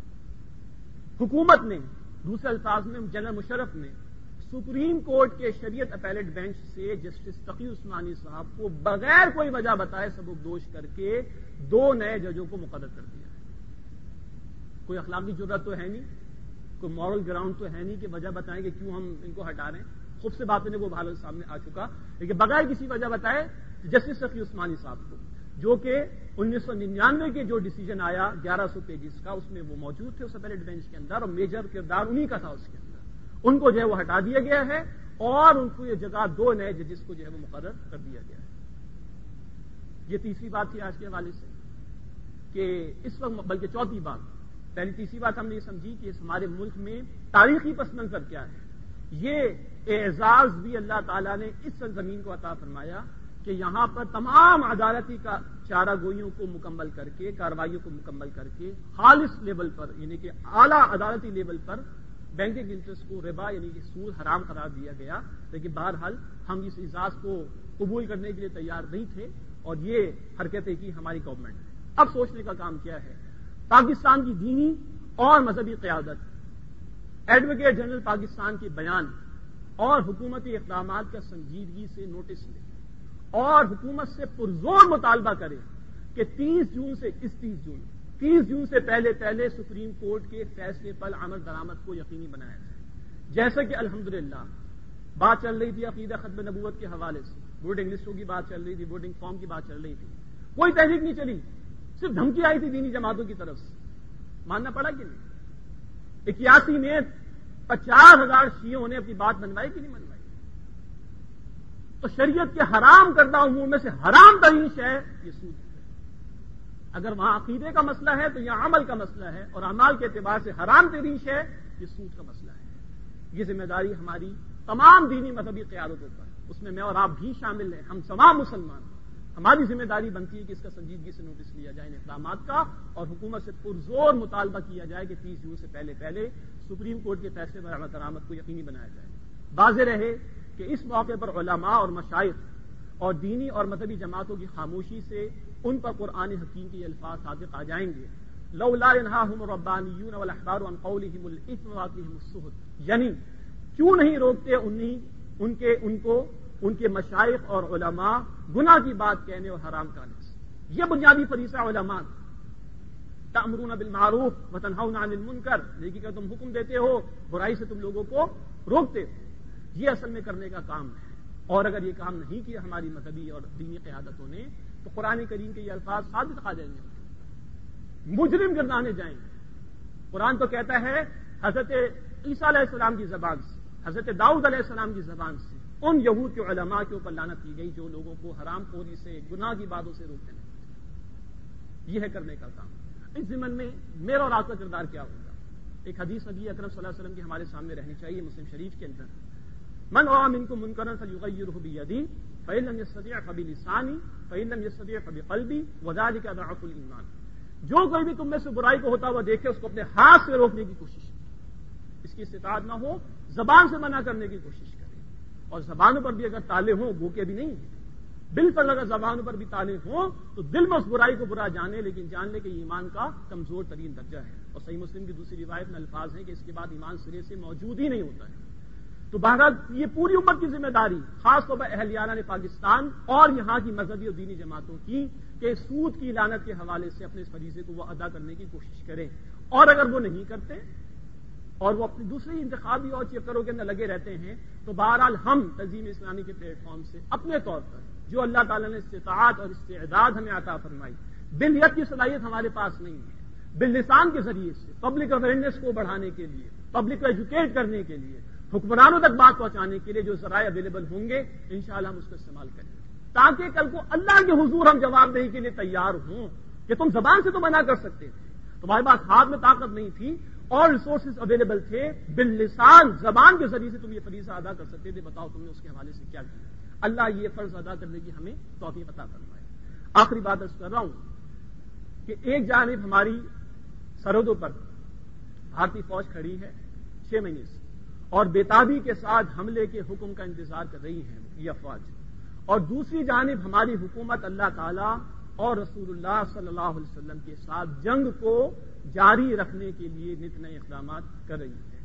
حکومت نے، دوسرے الفاظ میں جنرل مشرف نے، سپریم کورٹ کے شریعت اپیلیٹ بینچ سے جسٹس تقی عثمانی صاحب کو بغیر کوئی وجہ بتائے سبکدوش کر کے 2 نئے ججوں کو مقرر کر دیا۔ کوئی اخلاقی جرات تو ہے نہیں، کوئی مورل گراؤنڈ تو ہے نہیں کہ وجہ بتائیں کہ کیوں ہم ان کو ہٹا رہے ہیں۔ خوب سے باتیں نے وہ حال سامنے آ چکا، لیکن بغیر کسی وجہ بتائے جسٹس تقی عثمانی صاحب کو، جو کہ 1999 کے جو ڈیسیجن آیا 1100 پیجز کا، اس میں وہ موجود تھے اس اپیلیٹ بینچ کے اندر، اور میجر کردار انہی کا تھا اس کے اندر، ان کو جو ہے وہ ہٹا دیا گیا ہے اور ان کو یہ جگہ 2 نئے ججز کو جو ہے وہ مقرر کر دیا گیا ہے۔ یہ تیسری بات تھی آج کے حوالے سے کہ اس وقت، بلکہ چوتھی بات، پہلی تیسری بات ہم نے یہ سمجھی کہ ہمارے ملک میں تاریخی پس منظر کیا ہے۔ یہ اعزاز بھی اللہ تعالیٰ نے اس سرزمین کو عطا فرمایا کہ یہاں پر تمام عدالتی کا چارہ گوئیوں کو مکمل کر کے، کارروائیوں کو مکمل کر کے خالص لیول پر، یعنی کہ اعلیٰ عدالتی لیول پر بینکنگ انٹرسٹ کو ربا یعنی کہ سود حرام قرار دیا گیا، لیکن بہرحال ہم اس اعزاز کو قبول کرنے کے لیے تیار نہیں تھے اور یہ حرکتیں کی ہماری گورنمنٹ نے۔ اب سوچنے کا کام کیا ہے، پاکستان کی دینی اور مذہبی قیادت ایڈوکیٹ جنرل پاکستان کے بیان اور حکومتی اقدامات کا سنجیدگی سے نوٹس لے اور حکومت سے پرزور مطالبہ کرے کہ 30 جون سے 31 جون 30 جون سے پہلے پہلے سپریم کورٹ کے فیصلے پر عمل درآمد کو یقینی بنایا جائے. جیسا کہ الحمدللہ بات چل رہی تھی عقیدہ ختم نبوت کے حوالے سے, ووٹنگ لسٹوں کی بات چل رہی تھی, ووٹنگ فارم کی بات چل رہی تھی, کوئی تحریک نہیں چلی, صرف دھمکی آئی تھی دینی جماعتوں کی طرف سے. ماننا پڑا کہ نہیں؟ 81 میں 50,000 شیعوں نے اپنی بات منوائی کہ نہیں منوائی؟ تو شریعت کے حرام کردہ امور میں سے حرام ترین شے یہ سود ہے. اگر وہاں عقیدے کا مسئلہ ہے تو یہاں عمل کا مسئلہ ہے, اور اعمال کے اعتبار سے حرام ترین شے یہ سود کا مسئلہ ہے. یہ ذمہ داری ہماری تمام دینی مذہبی قیادتوں پر, اس میں میں اور آپ بھی شامل ہیں, ہم تمام مسلمان. ہماری ذمہ داری بنتی ہے کہ اس کا سنجیدگی سے نوٹس لیا جائے ان اقدامات کا, اور حکومت سے پرزور مطالبہ کیا جائے کہ 30 جون سے پہلے پہلے سپریم کورٹ کے فیصلے پر عمل درآمد کو یقینی بنایا جائے. واضح رہے کہ اس موقع پر علماء اور مشائخ اور دینی اور مذہبی جماعتوں کی خاموشی سے ان پر قرآن حکیم کے الفاظ صادق آ جائیں گے. لولا ينهاهم الربانيون والاحبار عن قولهم الاثم واكلهم السحت, یعنی کیوں نہیں روکتے ان کے مشائخ اور علماء گناہ کی بات کہنے اور حرام کھانے سے. یہ بنیادی فریضہ علماء, تأمرون بالمعروف وتنہون عن المنکر, لیکن کہ تم حکم دیتے ہو برائی سے تم لوگوں کو روکتے ہو. یہ اصل میں کرنے کا کام ہے, اور اگر یہ کام نہیں کیا ہماری مذہبی اور دینی قیادتوں نے تو قرآن کریم کے یہ الفاظ ثابت آ جائیں گے, مجرم گردانے جائیں گے. قرآن تو کہتا ہے حضرت عیسیٰ علیہ السلام کی زبان سے, حضرت داؤد علیہ السلام کی زبان سے ان یہود کے علماء کے اوپر لعنت کی گئی جو لوگوں کو حرام خوری سے, گناہ کی باتوں سے روکتے ہیں. یہ ہے کرنے کا کام. اس ضمن میں میرا اور آپ کا کردار کیا ہوگا؟ ایک حدیث نبی اکرم صلی اللہ علیہ وسلم کی ہمارے سامنے رہنی چاہیے مسلم شریف کے اندر, من رأى منكم منكرا فليغيره بيده فإن لم يستطع فبلسانه فإن لم يستطع فبقلبه وذلك ضعف الإيمان. جو کوئی بھی تم میں سے برائی کو ہوتا ہوا دیکھے اس کو اپنے ہاتھ سے روکنے کی کوشش کرے, اس کی استطاعت نہ ہو زبان سے منع کرنے کی کوشش کرے, اور زبانوں پر بھی اگر تالے ہوں, بھوکے بھی نہیں ہیں, بالکل اگر زبانوں پر بھی تالے ہوں تو دل میں اس برائی کو برا جانے, لیکن جان لے کہ ایمان کا کمزور ترین درجہ ہے. اور صحیح مسلم کی دوسری روایت میں الفاظ ہیں کہ اس کے بعد ایمان سرے سے موجود ہی نہیں ہوتا ہے. تو بہرحال یہ پوری امت کی ذمہ داری, خاص طور پر اہلیانہ نے پاکستان اور یہاں کی مذہبی اور دینی جماعتوں کی, کہ سود کی لعنت کے حوالے سے اپنے اس فریضے کو وہ ادا کرنے کی کوشش کریں. اور اگر وہ نہیں کرتے اور وہ اپنی دوسری انتخابی اور چکروں کے اندر لگے رہتے ہیں تو بہرحال ہم تنظیم اسلامی کے پلیٹ فارم سے اپنے طور پر جو اللہ تعالیٰ نے استطاعت اور استعداد ہمیں عطا فرمائی, بالید کی صلاحیت ہمارے پاس نہیں ہے, باللسان کے ذریعے سے پبلک اویئرنیس کو بڑھانے کے لیے, پبلک کو ایجوکیٹ کرنے کے لیے, حکمرانوں تک بات پہنچانے کے لیے جو ذرائع اویلیبل ہوں گے انشاءاللہ ہم اس کو استعمال کریں گے, تاکہ کل کو اللہ کے حضور ہم جواب دہی کے لیے تیار ہوں. کہ تم زبان سے تو منع کر سکتے تھے, تمہارے پاس ہاتھ میں طاقت نہیں تھی اور ریسورسز اویلیبل تھے, باللسان زبان کے ذریعے سے تم یہ فریضہ ادا کر سکتے تھے. بتاؤ تم نے اس کے حوالے سے کیا کیا؟ اللہ یہ فرض ادا کرنے کی ہمیں توفیق عطا فرمائے. آخری بات عرض کر رہا ہوں کہ ایک جانب ہماری سرحدوں پر بھارتی فوج کھڑی ہے 6 مہینے سے, اور بےتابی کے ساتھ حملے کے حکم کا انتظار کر رہی ہے یہ افواج, اور دوسری جانب ہماری حکومت اللہ تعالی اور رسول اللہ صلی اللہ علیہ وسلم کے ساتھ جنگ کو جاری رکھنے کے لیے نت نئے اقدامات کر رہی ہے.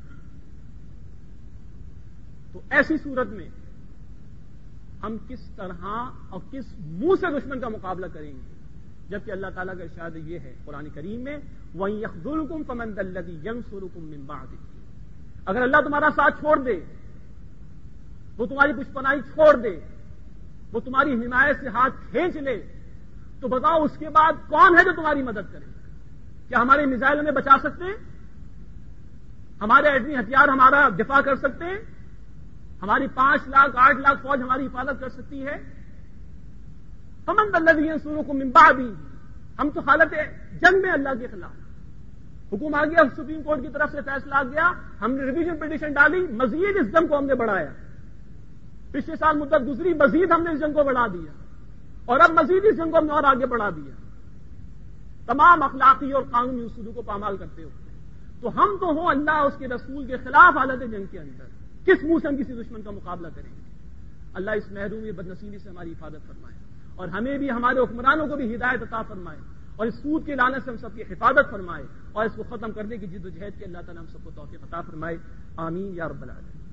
تو ایسی صورت میں ہم کس طرح اور کس منہ سے دشمن کا مقابلہ کریں گے, جبکہ اللہ تعالیٰ کا ارشاد یہ ہے قرآن کریم میں, وَإِن يَخْذُلْكُمْ فَمَن ذَا الَّذِي يَنصُرُكُم مِّن بَعْدِهِ. اگر اللہ تمہارا ساتھ چھوڑ دے, وہ تمہاری پشپناہی چھوڑ دے, وہ تمہاری حمایت سے ہاتھ کھینچ لے, تو بتاؤ اس کے بعد کون ہے جو تمہاری مدد کرے؟ کیا ہمارے میزائل ہمیں بچا سکتے ہیں؟ ہمارے ایٹمی ہتھیار ہمارا دفاع کر سکتے ہیں؟ ہماری 5 لاکھ 8 لاکھ فوج ہماری حفاظت کر سکتی ہے؟ فمن ذا الذی ینصرکم من بعدہ. ہم تو حالت جنگ میں اللہ کے خلاف, حکم آ گیا, سپریم کورٹ کی طرف سے فیصلہ آ گیا, ہم نے ریویژن پٹیشن ڈالی, مزید اس جنگ کو ہم نے بڑھایا, پچھلے سال مدت گزری, مزید ہم نے اس جنگ کو بڑھا دیا, اور اب مزید اس جنگ کو ہم نے اور آگے بڑھا دیا, تمام اخلاقی اور قانونی اصولوں کو پامال کرتے ہوئے. تو ہم تو ہوں اللہ اس کے رسول کے خلاف حالت جنگ کے اندر, کس منہ سے ہم کسی دشمن کا مقابلہ کریں گے؟ اللہ اس محرومی بدنصیبی سے ہماری حفاظت فرمائے, اور ہمیں بھی ہمارے حکمرانوں کو بھی ہدایت عطا فرمائے, اور اس سود کے لعنت سے ہم سب کی حفاظت فرمائے, اور اس کو ختم کرنے کی جد و جہد کے اللہ تعالیٰ ہم سب کو توفیق عطا فرمائے. آمین یا رب العالمین.